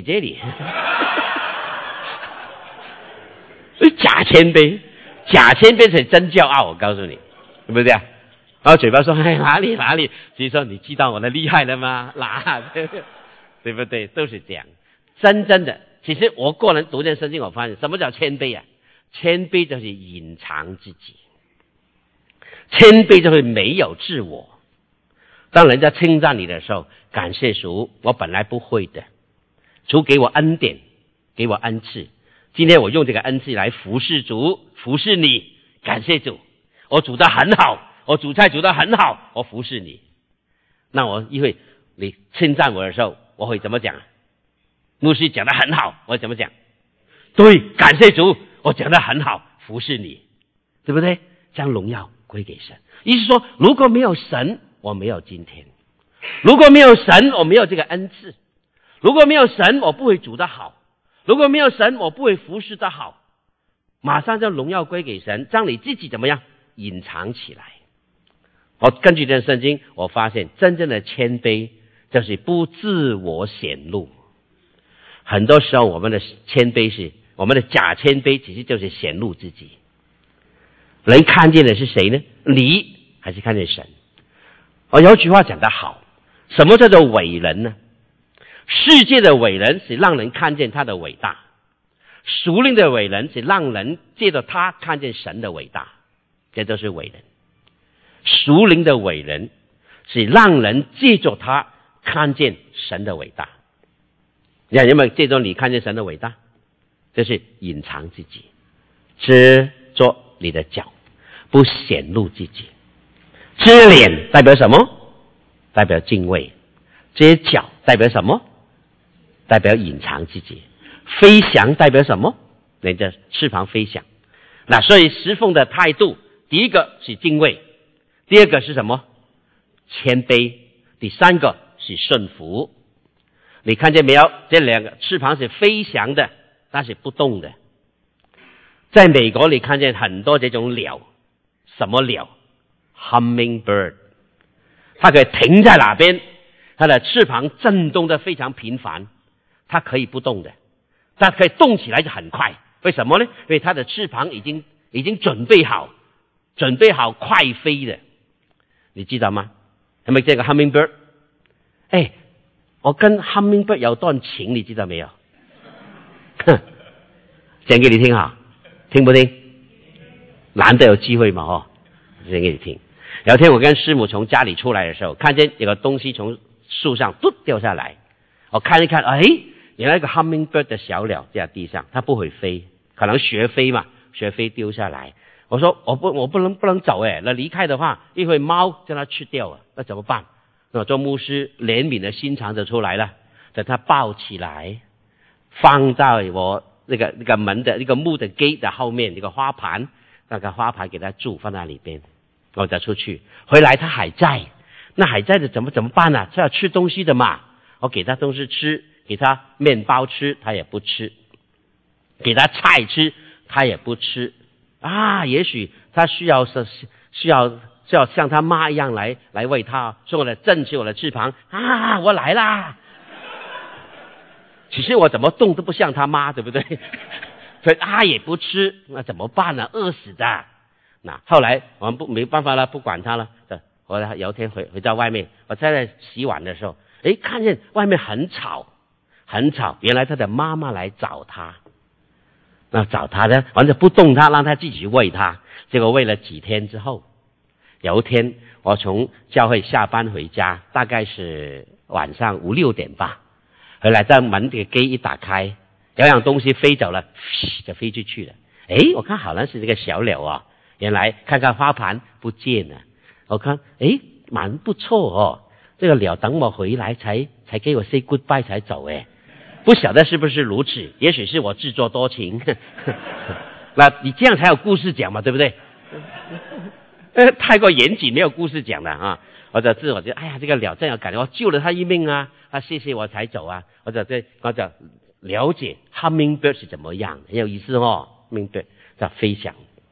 假谦卑是真骄傲，我告诉你，对不对啊？然后嘴巴说：“哎，哪里。”其实说你知道我的厉害了吗？对不对？都是这样。真正的，其实我个人读这圣经，我发现什么叫谦卑啊？谦卑就是隐藏自己，谦卑就是没有自我。当人家称赞你的时候，感谢主，我本来不会的，主给我恩典，给我恩赐，今天我用这个恩赐来服侍主，服侍你，感谢主，我煮得很好，我煮菜煮得很好，我服侍你。那我因为你称赞我的时候，我会怎么讲？牧师讲得很好，我怎么讲？对，感谢主，我讲得很好，服侍你，对不对？将荣耀归给神。意思说，如果没有神，我没有今天；如果没有神，我没有这个恩赐；如果没有神，我不会煮得好；如果没有神，我不会服侍得好。马上将荣耀归给神，让你自己怎么样隐藏起来。我根据这圣经，我发现真正的谦卑就是不自我显露。很多时候我们的谦卑是我们的假谦卑，其实就是显露自己。人看见的是谁呢？你还是看见神？有句话讲得好，什么叫做伟人呢？世界的伟人是让人看见他的伟大，属灵的伟人是让人借着他看见神的伟大，这都是伟人。属灵的伟人是让人借着他看见神的伟大。你看有没有借着你看见神的伟大？这是隐藏自己，遮着你的脚，不显露自己。遮脸代表什么？代表敬畏。遮脚代表什么？代表隐藏自己。飞翔代表什么？人家翅膀飞翔。那所以侍奉的态度，第一个是敬畏，第二个是什么？谦卑，第三个是顺服。你看见没有？这两个翅膀是飞翔的，但是不动的。在美国你看见很多这种鸟，什么鸟？ Hummingbird， 它可以停在哪边，它的翅膀震动得非常频繁，它可以不动的，它可以动起来就很快。为什么呢？因为它的翅膀已经准备好快飞的。你知道吗？有没有这个 Hummingbird？ 我跟 Hummingbird 有段情，你知道没有？讲给你听哈，听不听？难得有机会嘛，讲给你听。有天我跟师母从家里出来的时候，看见有个东西从树上嘟掉下来，我看一看，原来一个 Hummingbird 的小鸟在地上，它不会飞，可能学飞嘛，学飞丢下来。我说我不能走那离开的话，一会猫将它吃掉了，那怎么办？那做牧师怜悯的心肠就出来了，把它抱起来，放在我那个门的那个木的 gate 的后面，那个花盘给它住放在里边，我再出去，回来它还在，那还在的怎么办呢？是要吃东西的嘛，我给它东西吃，给它面包吃，它也不吃，给它菜吃，它也不吃也许它需要像他妈一样来喂他，所以我的振起我的翅膀我来啦。其实我怎么动都不像他妈，对不对？所以他也不吃，那怎么办呢？饿死的。那后来我们没办法了，不管他了。我有一天回到外面，我在洗碗的时候，看见外面很吵，原来他的妈妈来找他。那找他呢，完全不动他，让他自己去喂他。结果喂了几天之后，有一天我从教会下班回家，大概是晚上5、6点吧，回来在门这个 gate 一打开，有样东西飞走了，就飞出去了。我看好像是这个小鸟原来看看花盘不见了，我看蛮不错这个鸟等我回来才给我 say goodbye 才走不晓得是不是如此，也许是我自作多情。那你这样才有故事讲嘛，对不对？太过严谨没有故事讲的或者是我觉得这个鸟真有感觉，我救了他一命他谢谢我才走或者了解 Hummingbird 是怎么样，很有意思Hummingbird 在飞翔。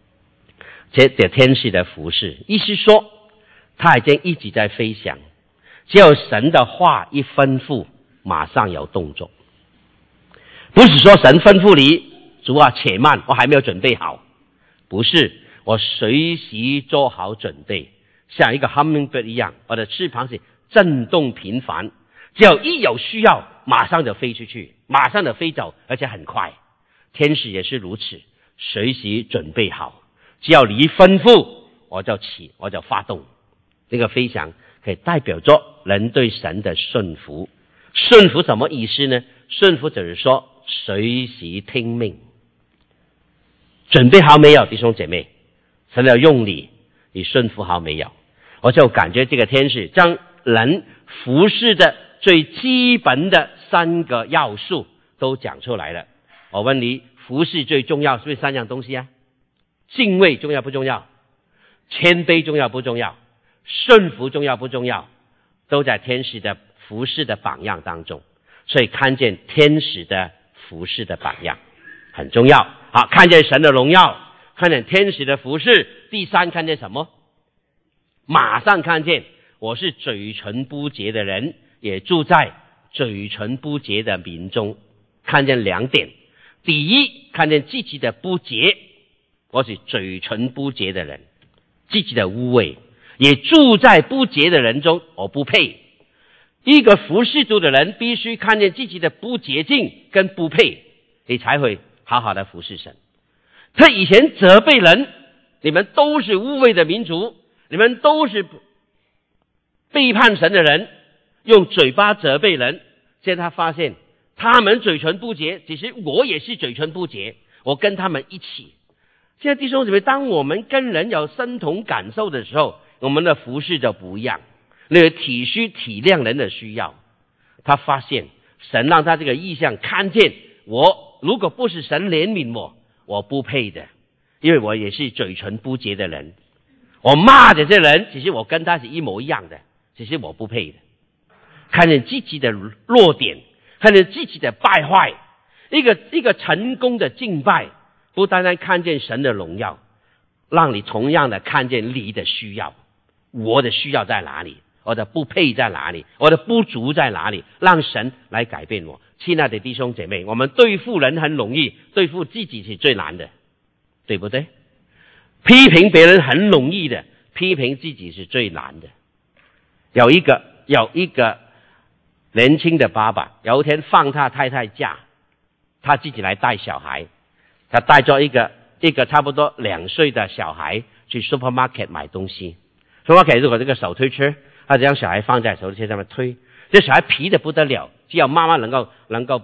这天使的服侍，意思说他已经一直在飞翔，只有神的话一吩咐，马上有动作。不是说神吩咐你，主啊且慢，我还没有准备好，不是，我随时做好准备，像一个 hummingbird 一样，我的翅膀是震动频繁，只要一有需要马上就飞出去，马上就飞走，而且很快。天使也是如此，随时准备好，只要你一吩咐，我就起，我就发动。这个飞翔可以代表着人对神的顺服。顺服什么意思呢？顺服就是说随时听命。准备好没有，弟兄姐妹？神要用你顺服好没有？我就感觉这个天使将人服侍的最基本的3个要素都讲出来了。我问你，服侍最重要是不是3样东西啊？敬畏重要不重要？谦卑重要不重要？顺服重要不重要？都在天使的服侍的榜样当中。所以看见天使的服侍的榜样很重要。好，看见神的荣耀，看见天使的服侍。第3，看见什么？马上看见我是嘴唇不洁的人，也住在嘴唇不洁的民中。看见2点。第一，看见自己的不洁，我是嘴唇不洁的人，自己的污秽，也住在不洁的人中，我不配。一个服侍主的人必须看见自己的不洁净跟不配，你才会好好的服侍神。他以前责备人，你们都是污秽的民族，你们都是背叛神的人，用嘴巴责备人。现在他发现他们嘴唇不洁，其实我也是嘴唇不洁，我跟他们一起。现在弟兄姊妹，当我们跟人有身同感受的时候，我们的服侍就不一样，那个体恤体谅人的需要。他发现神让他这个意象看见，我如果不是神怜悯我不配的，因为我也是嘴唇不洁的人。我骂这些人，其实我跟他是一模一样的，其实我不配的。看见自己的弱点，看见自己的败坏。一个成功的敬拜，不单单看见神的荣耀，让你同样的看见你的需要。我的需要在哪里？我的不配在哪里？我的不足在哪里？让神来改变我。亲爱的弟兄姐妹，我们对付人很容易，对付自己是最难的，对不对？批评别人很容易的，批评自己是最难的。有一个年轻的爸爸，有一天放他太太假，他自己来带小孩，他带着一个差不多2岁的小孩去 supermarket 买东西。supermarket 如果这个手推车，他将小孩放在手推车上面推，这小孩皮得不得了，只要妈妈能够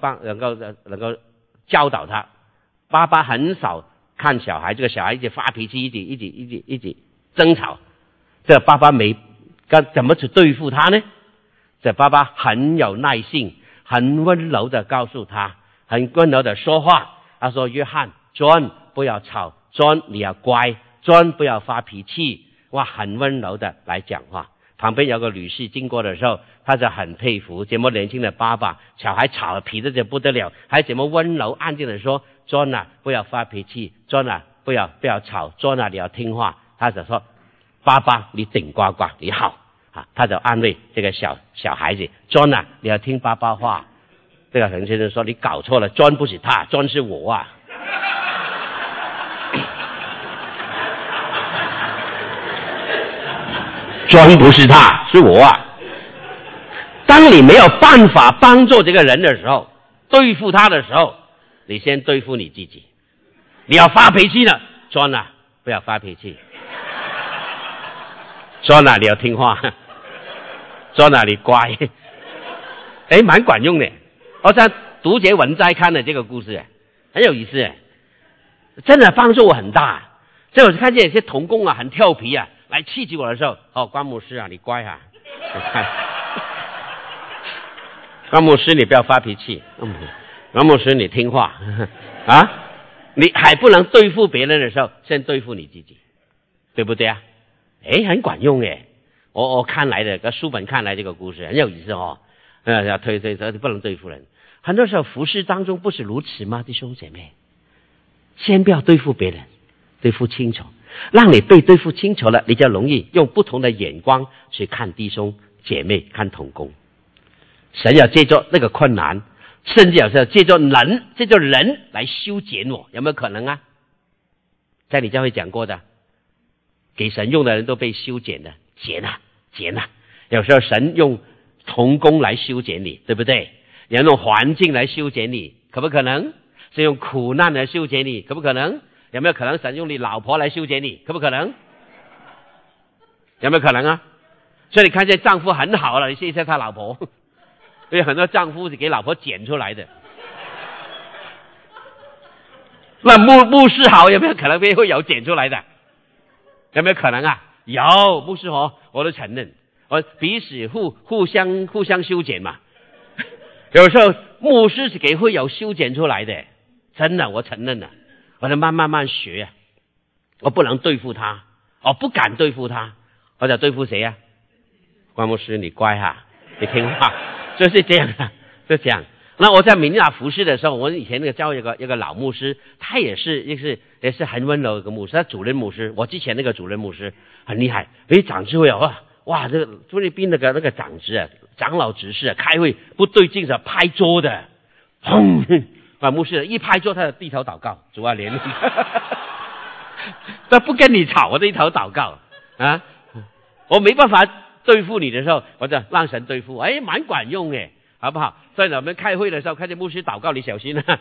教导他。爸爸很少看小孩，这个小孩一直发脾气，一直争吵，这爸爸怎么去对付他呢？这爸爸很有耐性，很温柔的告诉他，很温柔的说话。他说：约翰 John 不要吵， John 你要乖， John 不要发脾气。哇，很温柔的来讲话。旁边有个女士经过的时候，他就很佩服这么年轻的爸爸，小孩吵皮得就不得了，还这么温柔安静的说 John 啊不要发脾气， John 啊不要吵， John 啊你要听话。他就说爸爸你顶呱呱你好啊，他就安慰这个小孩子 John 啊你要听爸爸话。这个陈先生说你搞错了， John 不是他， John 是我啊。John 不是他，是我啊。当你没有办法帮助这个人的时候，对付他的时候，你先对付你自己。你要发脾气了 John 啊不要发脾气， John 啊你要听话， John 啊你乖。蛮管用的。我在读解文摘看的这个故事很有意思，真的帮助我很大。所以我看见有些同工很调皮来气击我的时候，关牧师啊你乖关牧师你不要发脾气，关牧师你听话你还不能对付别人的时候，先对付你自己，对不对很管用我看来的书本看来这个故事很有意思要推不能对付人。很多时候服事当中不是如此吗？弟兄姐妹，先不要对付别人，对付清楚， 让你对付清楚了，你就容易用不同的眼光去看弟兄姐妹，看同工。神要借助那个困难，甚至有时候借助人来修剪我，有没有可能啊？在你教会讲过的，给神用的人都被修剪的，剪啊。有时候神用同工来修剪你，对不对？要用环境来修剪你，可不可能？是用苦难来修剪你，可不可能？有没有可能神用你老婆来修剪你，可不可能？有没有可能啊？所以你看见丈夫很好了，你谢谢他老婆，因为很多丈夫是给老婆剪出来的。那牧师好，有没有可能会有剪出来的？有没有可能啊？有，牧师好，我都承认，我彼此互相修剪嘛。有时候牧师是给会有修剪出来的，真的，我承认了，我得慢慢学啊。我不能对付他，我不敢对付他，我得对付谁啊？关牧师，你乖哈，你听话，就是这样的，就这样。那我在明亚服侍的时候，我以前那个教会有个老牧师，他也是很温柔的一个牧师，他主任牧师。我之前那个主任牧师很厉害，长智慧啊！哇，这个菲律宾那个长执啊，长老执事啊，开会不对劲是拍桌的，砰！牧师一拍桌，他就低头祷告，主啊怜悯。他不跟你吵，我低头祷告啊！我没办法对付你的时候，我就让神对付，蛮管用诶，好不好？所以我们开会的时候看见牧师祷告，你小心啊！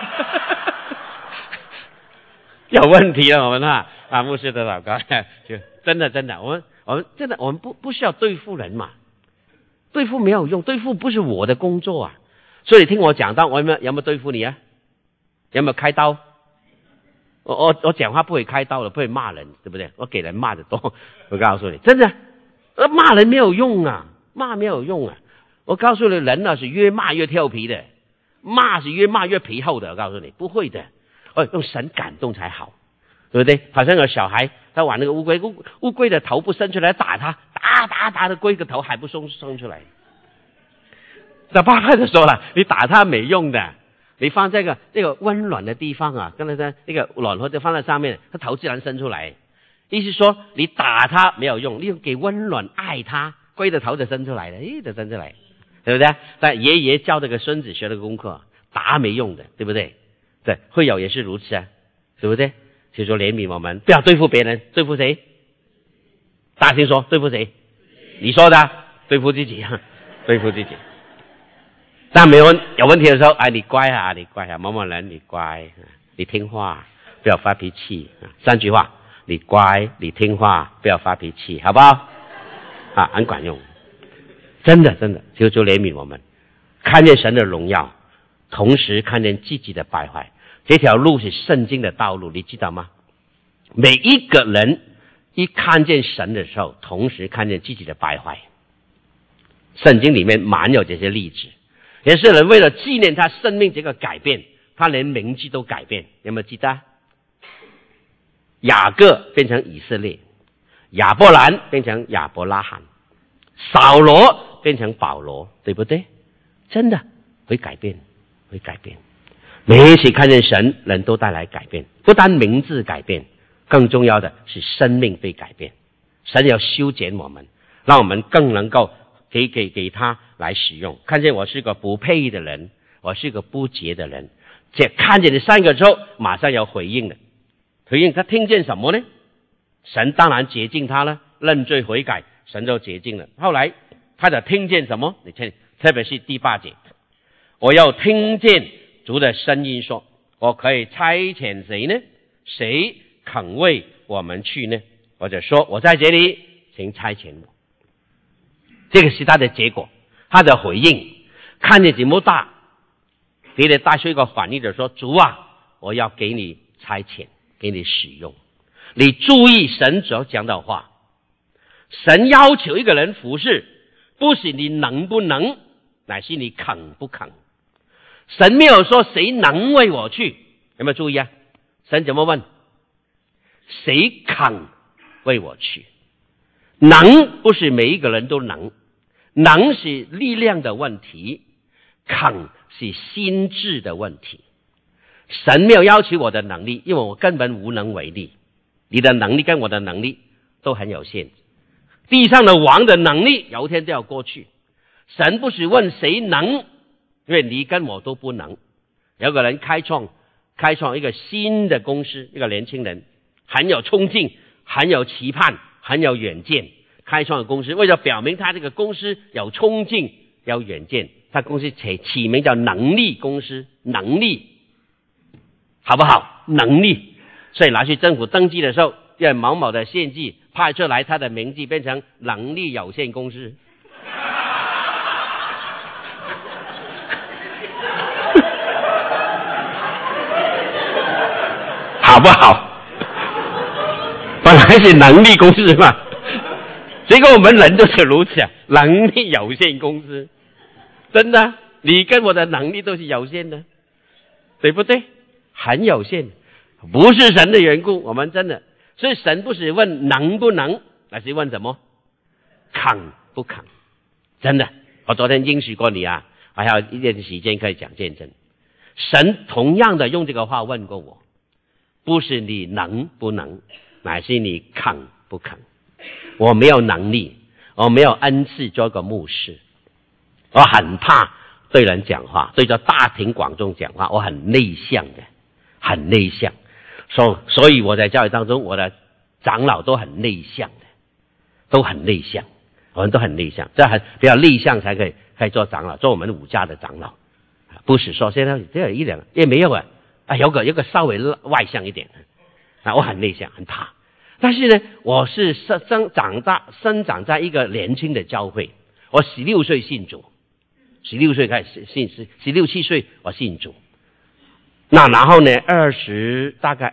有问题了，我们牧师的祷告，就真的，我们真的，我们不需要对付人嘛，对付没有用，对付不是我的工作啊。所以听我讲到，我有没有对付你啊？有没有开刀？我讲话不会开刀的，不会骂人，对不对？我给人骂的多，我告诉你，真的，骂人没有用啊，骂没有用啊。我告诉你，人呢是越骂越调皮的，骂是越骂越皮厚的。我告诉你，不会的，用神感动才好，对不对？好像有小孩他玩那个乌龟，乌龟的头不伸出来，打他，打的龟个头还不伸出来。那爸爸就说了，你打他没用的，你放这个温暖的地方啊，刚才那个卵或者放在上面，他头自然伸出来。意思说你打他没有用，你给温暖爱他，龟的头就伸出来了，就伸出来。对不对？但爷爷教这个孙子学了个功课，打没用的，对不对？对，会有也是如此啊，对不对？所以说怜悯我们，不要对付别人，对付谁？大声说，对付谁？你说的，对付自己，对付自己。但没有问题的时候，你乖啊，某某人你乖，你听话，不要发脾气。3句话，你乖，你听话，不要发脾气，好不好？很管用。真的，就怜悯我们，看见神的荣耀，同时看见自己的败坏。这条路是圣经的道路，你知道吗？每一个人一看见神的时候，同时看见自己的败坏。圣经里面满有这些例子，也是人为了纪念他生命这个改变，他连名字都改变。有没有记得？雅各变成以色列，亚伯兰变成亚伯拉罕，扫罗变成保罗，对不对？真的会改变。每一次看见神，人都带来改变，不单名字改变，更重要的是生命被改变。神要修剪我们，让我们更能够给他来使用。看见我是个不配的人，我是个不洁的人，这看见这3个之后，马上要回应了。回应他听见什么呢？神当然洁净他了，认罪悔改，神就洁净了。后来他就听见什么？你看，特别是第8节，我要听见主的声音说，我可以差遣谁呢？谁肯为我们去呢？我就说，我在这里，请差遣我。这个是他的结果，他的回应。看见这么大，给你带出一个反应，就说，主啊，我要给你差遣，给你使用。你注意神所讲的话，神要求一个人服侍，不是你能不能，乃是你肯不肯。神没有说谁能为我去，有没有注意啊？神怎么问？谁肯为我去？能不是每一个人都能，能是力量的问题，肯是心智的问题。神没有要求我的能力，因为我根本无能为力。 你的能力跟我的能力都很有限，地上的王的能力有一天都要过去。神不是问谁能，因为你跟我都不能。有个人开创一个新的公司，一个年轻人很有冲劲，很有期盼，很有远见，开创的公司，为了表明他这个公司有冲劲有远见，他公司起名叫能力公司，能力好不好？能力，所以拿去政府登记的时候，因为某某的县级派出来，他的名字变成能力有限公司。好不好？本来是能力公司嘛，结果我们人就是如此啊，能力有限公司，真的，你跟我的能力都是有限的，对不对？很有限，不是神的缘故，我们真的，所以神不是问能不能，而是问什么？肯不肯？真的，我昨天应许过你啊，我还有一点时间可以讲见证。神同样的用这个话问过我。不是你能不能，乃是你肯不肯。我没有能力，我没有恩赐做个牧师，我很怕对人讲话，对着大庭广众讲话，我很内向的，很内向。所以我在教会当中，我的长老都很内向的，都很内向，我们都很内向，这很比较内向才可以做长老，做我们5家的长老。不是说现在只有一两个，也没有有个稍微外向一点我很内向，很怕。但是呢，我是生长在一个年轻的教会，我16岁信主，16岁开始信，16、17岁我信主。那然后呢，大概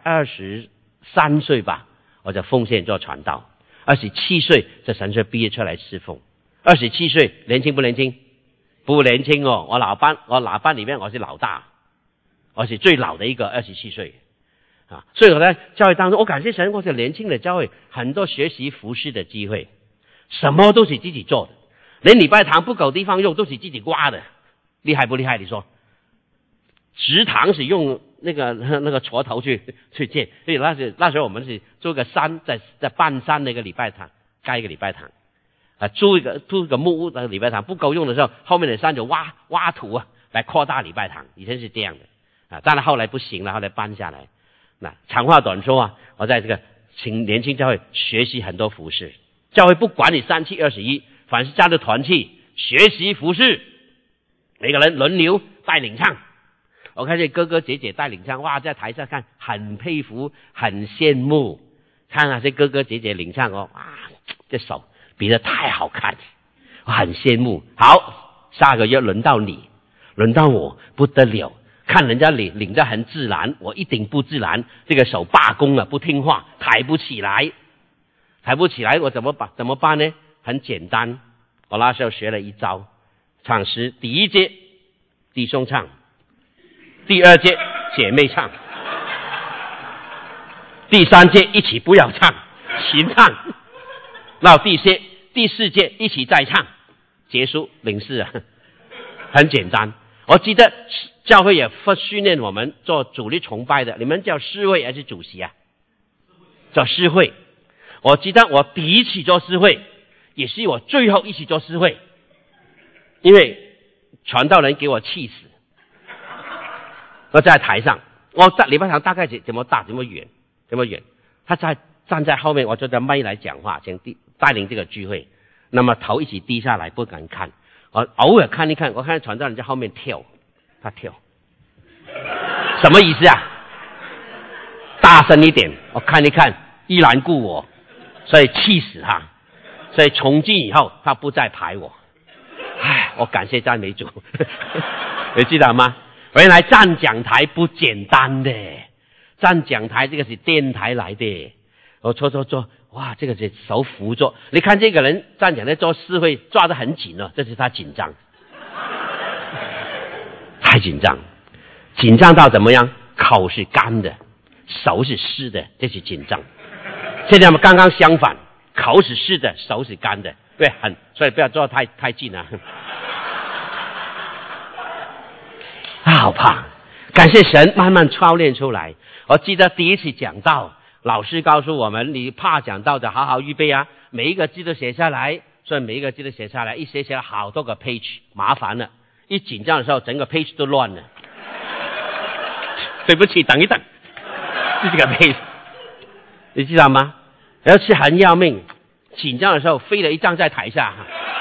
23岁吧，我就奉献做传道。27岁在神学毕业出来侍奉。27岁年轻不年轻？不年轻哦，我老班里面我是老大。我是最老的一个，27岁所以我在教会当中，我感谢神，我是年轻的教会，很多学习服事的机会，什么都是自己做的，连礼拜堂不够地方用都是自己刮的，厉害不厉害？你说，食堂是用那个锄头去建，所以那时候我们是做个山，在半山的一个礼拜堂，盖一个礼拜堂租一个木屋的礼拜堂不够用的时候，后面的山就挖土来扩大礼拜堂，以前是这样的。当然后来不行了，后来搬下来。那长话短说我在这个年轻教会学习很多服事，教会不管你3七21，凡是加入团契学习服事，每个人轮流带领唱。我看见哥哥姐姐带领唱，哇，在台上看很佩服，很羡慕，看那些哥哥姐姐领唱这手比得太好看，我很羡慕。好，下个月轮到你，轮到我不得了。看人家领得很自然，我一定不自然，这个手罢工了，不听话，抬不起来，我怎么办呢？很简单，我那时候学了一招，唱诗第1节弟兄唱，第2节姐妹唱，第3节一起不要唱，行唱，到第4节一起再唱，结束领事很简单。我记得教会也训练我们做主力崇拜的，你们叫司会还是主席叫司会。我记得我第一次做司会，也是我最后一次做司会，因为传道人给我气死。我在台上，我在礼拜堂大概怎么大这么远，他站在后面，我就在麦来讲话，先带领这个聚会，那么头一起低下来，不敢看。我偶尔看一看，我看传道人在后面跳，他跳，什么意思大声一点，我看一看，依然顾我，所以气死他。所以从今以后，他不再排我。我感谢赞美主，你知道吗？原来站讲台不简单的，站讲台这个是电台来的。我做，哇，这个是手扶着。你看这个人站讲台做司会抓得很紧这是他紧张，太紧张到怎么样？口是干的，手是湿的，这是紧张。现在我们刚刚相反，口是湿的，手是干的，对，所以不要坐太近好怕。感谢神慢慢操练出来。我记得第一次讲道， 老师告诉我们，你怕讲道的好好预备啊，每一个字都写下来，所以每一个字都写下来，一写了好多个 page， 麻烦了，一紧张的时候整个 page 都乱了。对不起，等一等，这个 page 你知道吗？而且很要命，紧张的时候飞了一张在台下。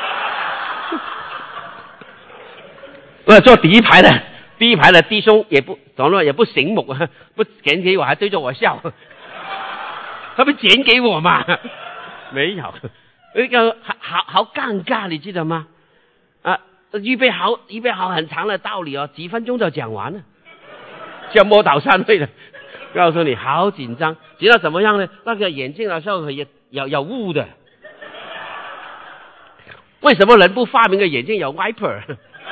我坐第一排的弟兄也不怎么也不醒目，不捡给我，还对着我笑，他不捡给我嘛？没有，那个好尴尬，你记得吗？预备好很长的道理哦，几分钟就讲完了，像摸倒山位了。告诉你，好紧张，紧到怎么样呢？那个眼镜的时候有雾的。为什么人不发明个眼镜有 wiper？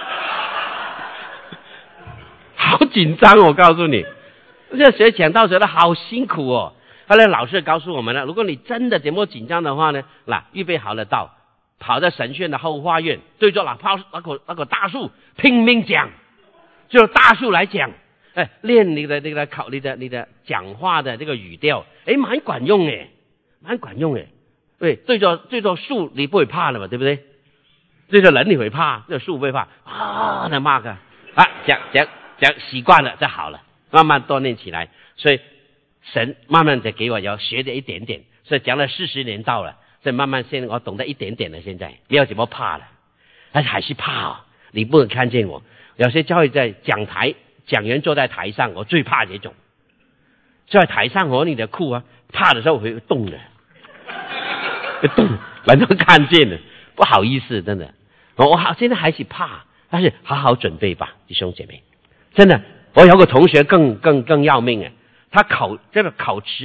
好紧张，我告诉你，这学讲道学的好辛苦哦。后来老师告诉我们了，如果你真的这么紧张的话呢，预备好了道，跑在神学院的后花园，对着那个大树拼命讲，就大树来讲，练你的讲话的这个语调，蛮管用哎，蛮管用哎。对着树你不会怕了嘛，对不对？对着人你会怕，对着树不会怕啊，那骂个讲习惯了就好了，慢慢锻炼起来。所以神慢慢的给我要学的一点点，所以讲了40年到了，所以慢慢现在我懂得一点点了，现在没有怎么怕了，但是还是怕哦，你不能看见我。有些教会在讲台，讲员坐在台上，我最怕这种，坐在台上你的裤怕的时候会动的，会动，反正看见了，不好意思，真的，我现在还是怕，但是好好准备吧，弟兄姐妹。真的，我有个同学更要命啊！他口吃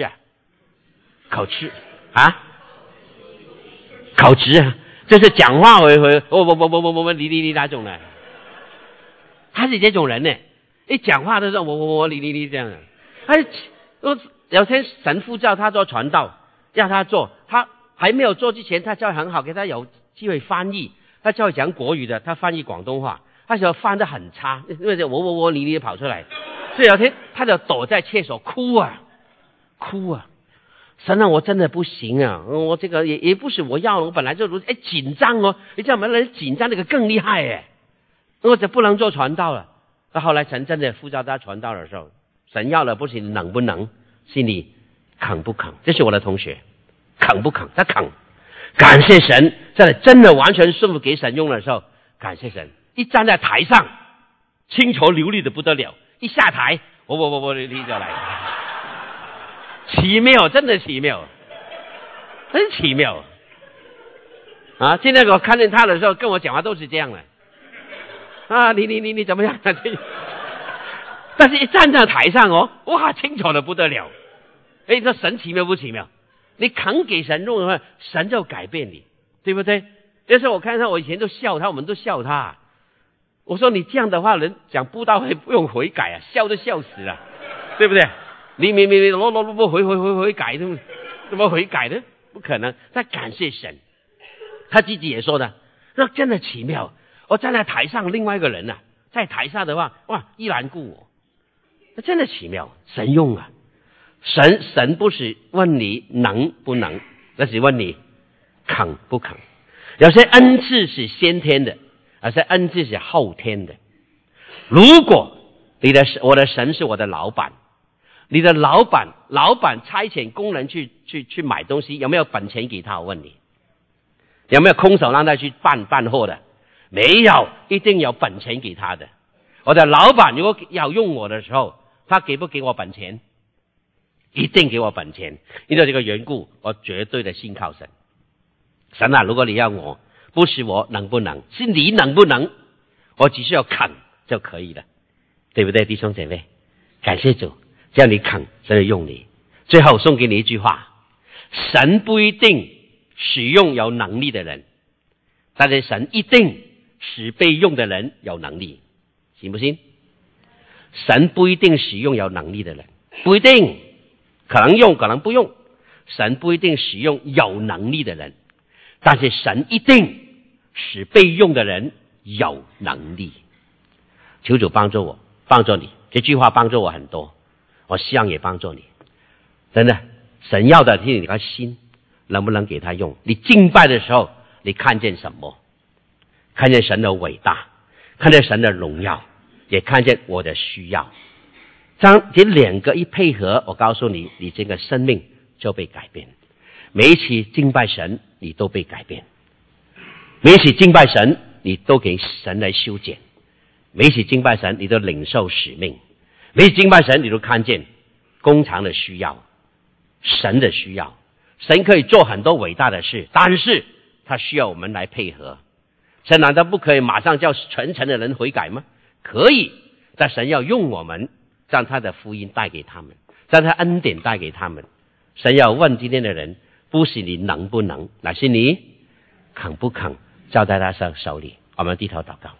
啊，就是讲话会我你那种的，他是这种人呢。一讲话的时候我你这样的。有天神父叫他做传道，要他做，他还没有做之前，他教很好，给他有机会翻译。他教讲国语的，他翻译广东话。他说翻得很差，因为我你跑出来，所以有天他就躲在厕所哭啊，神啊，我真的不行啊，我这个也不是我要，我本来就紧张哦，你知道吗？人紧张那个更厉害我就不能做传道了。那后来神真的呼召他传道的时候，神要的不是你能不能，是你肯不肯。这是我的同学，肯不肯，他肯，感谢神，真的完全顺服给神用的时候，感谢神。一站在台上，清楚流利的不得了。一下台，我立着来，奇妙，真的奇妙，很奇妙啊！现在我看见他的时候，跟我讲话都是这样的啊！你怎么样？但是一站在台上哇，清楚的不得了。这神奇妙不奇妙？你肯给神用的话，神就改变你，对不对？那时候我看到我以前都笑他，我们都笑他。我说你这样的话，人讲布道会不用悔改啊，笑都笑死了，对不对？你不悔改，怎么悔改呢？不可能。但感谢神，他自己也说的，那真的奇妙。我站在台上，另外一个人在台下的话，哇，依然顾我，那真的奇妙。神用啊，神不是问你能不能，那是问你肯不肯。有些恩赐是先天的。而是恩赐是后天的。如果我的神是我的老板，你的老板差遣工人去买东西，有没有本钱给他？我问你，有没有空手让他去办货的？没有，一定有本钱给他的。我的老板如果要用我的时候，他给不给我本钱？一定给我本钱。因为这个缘故，我绝对的信靠神。神啊，如果你要我，不是我能不能，是你能不能，我只需要肯就可以了，对不对，弟兄姐妹？感谢主，只要你肯，神就用你。最后送给你一句话，神不一定使用有能力的人，但是神一定使被用的人有能力，信不信？神不一定使用有能力的人，不一定，可能用可能不用。神不一定使用有能力的人，但是神一定使被用的人有能力。求主帮助我，帮助你，这句话帮助我很多，我希望也帮助你。真的， 神要的是你的心，能不能给他用？你敬拜的时候，你看见什么？看见神的伟大，看见神的荣耀，也看见我的需要。当这两个一配合，我告诉你，你这个生命就被改变。每一次敬拜神，你都被改变；每一次敬拜神，你都给神来修剪；每一次敬拜神，你都领受使命；每一次敬拜神，你都看见工厂的需要，神的需要。神可以做很多伟大的事，但是他需要我们来配合。神难道不可以马上叫全城的人悔改吗？可以，但神要用我们，将他的福音带给他们，将他恩典带给他们。神要问今天的人，不是你能不能，乃是你肯不肯交在他手里。我们低头祷告。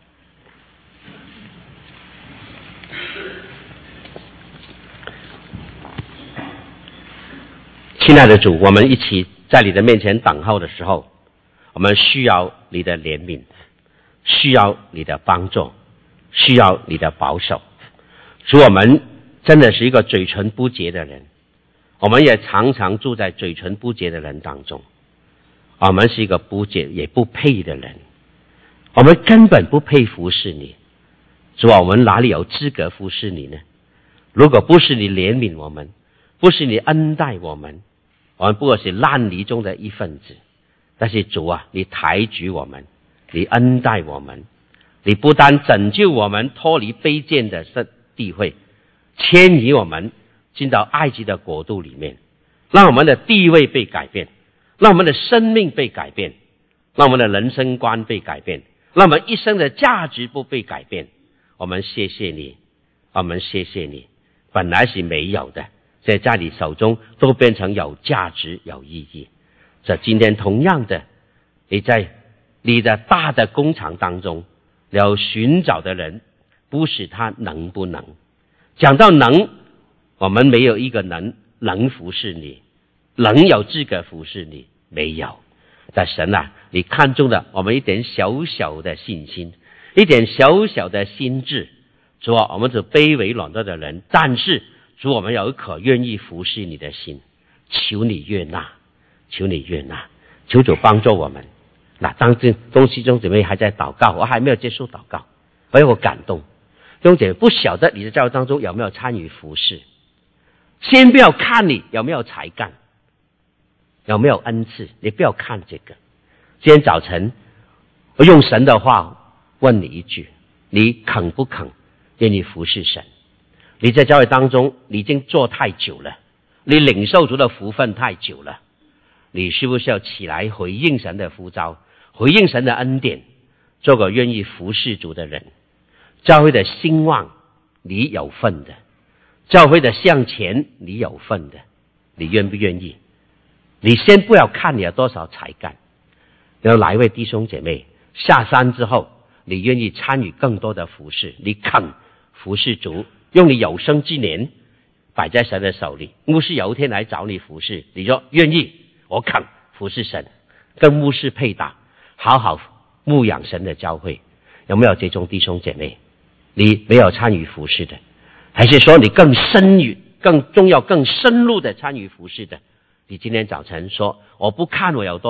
亲爱的主，我们一起在你的面前等候的时候，我们需要你的怜悯，需要你的帮助，需要你的保守。主，我们真的是一个嘴唇不洁的人，我们也常常住在嘴唇不洁的人当中。我们是一个不洁也不配的人，我们根本不配服侍你。主啊，我们哪里有资格服侍你呢？如果不是你怜悯我们，不是你恩待我们，我们不过是烂泥中的一份子。但是主啊，你抬举我们，你恩待我们，你不但拯救我们脱离卑贱的地位，迁移我们进到埃及的国度里面，让我们的地位被改变，让我们的生命被改变，让我们的人生观被改变，让我们一生的价值不被改变。我们谢谢你，我们谢谢你，本来是没有的，在你手中都变成有价值有意义。这今天同样的，你在你的大的工厂当中要寻找的人，不是他能不能。讲到能，我们没有一个能服侍你，能有资格服侍你，没有。但神啊，你看中了我们一点小小的信心，一点小小的心智。主啊，我们是卑微软弱的人，但是主，我们有一颗愿意服侍你的心，求你悦纳，求你悦纳，求主帮助我们。那当这东西中姊妹还在祷告，我还没有结束祷告，我有感动。兄姐不晓得你的教会当中有没有参与服侍，先不要看你有没有才干，有没有恩赐，你不要看这个。今天早晨我用神的话问你一句，你肯不肯愿意服侍神？你在教会当中你已经做太久了，你领受主的福分太久了，你是不是要起来回应神的呼召，回应神的恩典，做个愿意服侍主的人？教会的兴旺你有份的，教会的向前你有份的，你愿不愿意？你先不要看你有多少才干，有哪一位弟兄姐妹下山之后你愿意参与更多的服侍，你肯服侍主，用你有生之年摆在神的手里。牧师有一天来找你服侍，你说愿意，我肯服侍神，跟牧师配搭，好好牧养神的教会。有没有这种弟兄姐妹？你没有参与服侍的，还是说你更深入、更重要、更深入的参与服侍的？你今天早晨说我不看我有多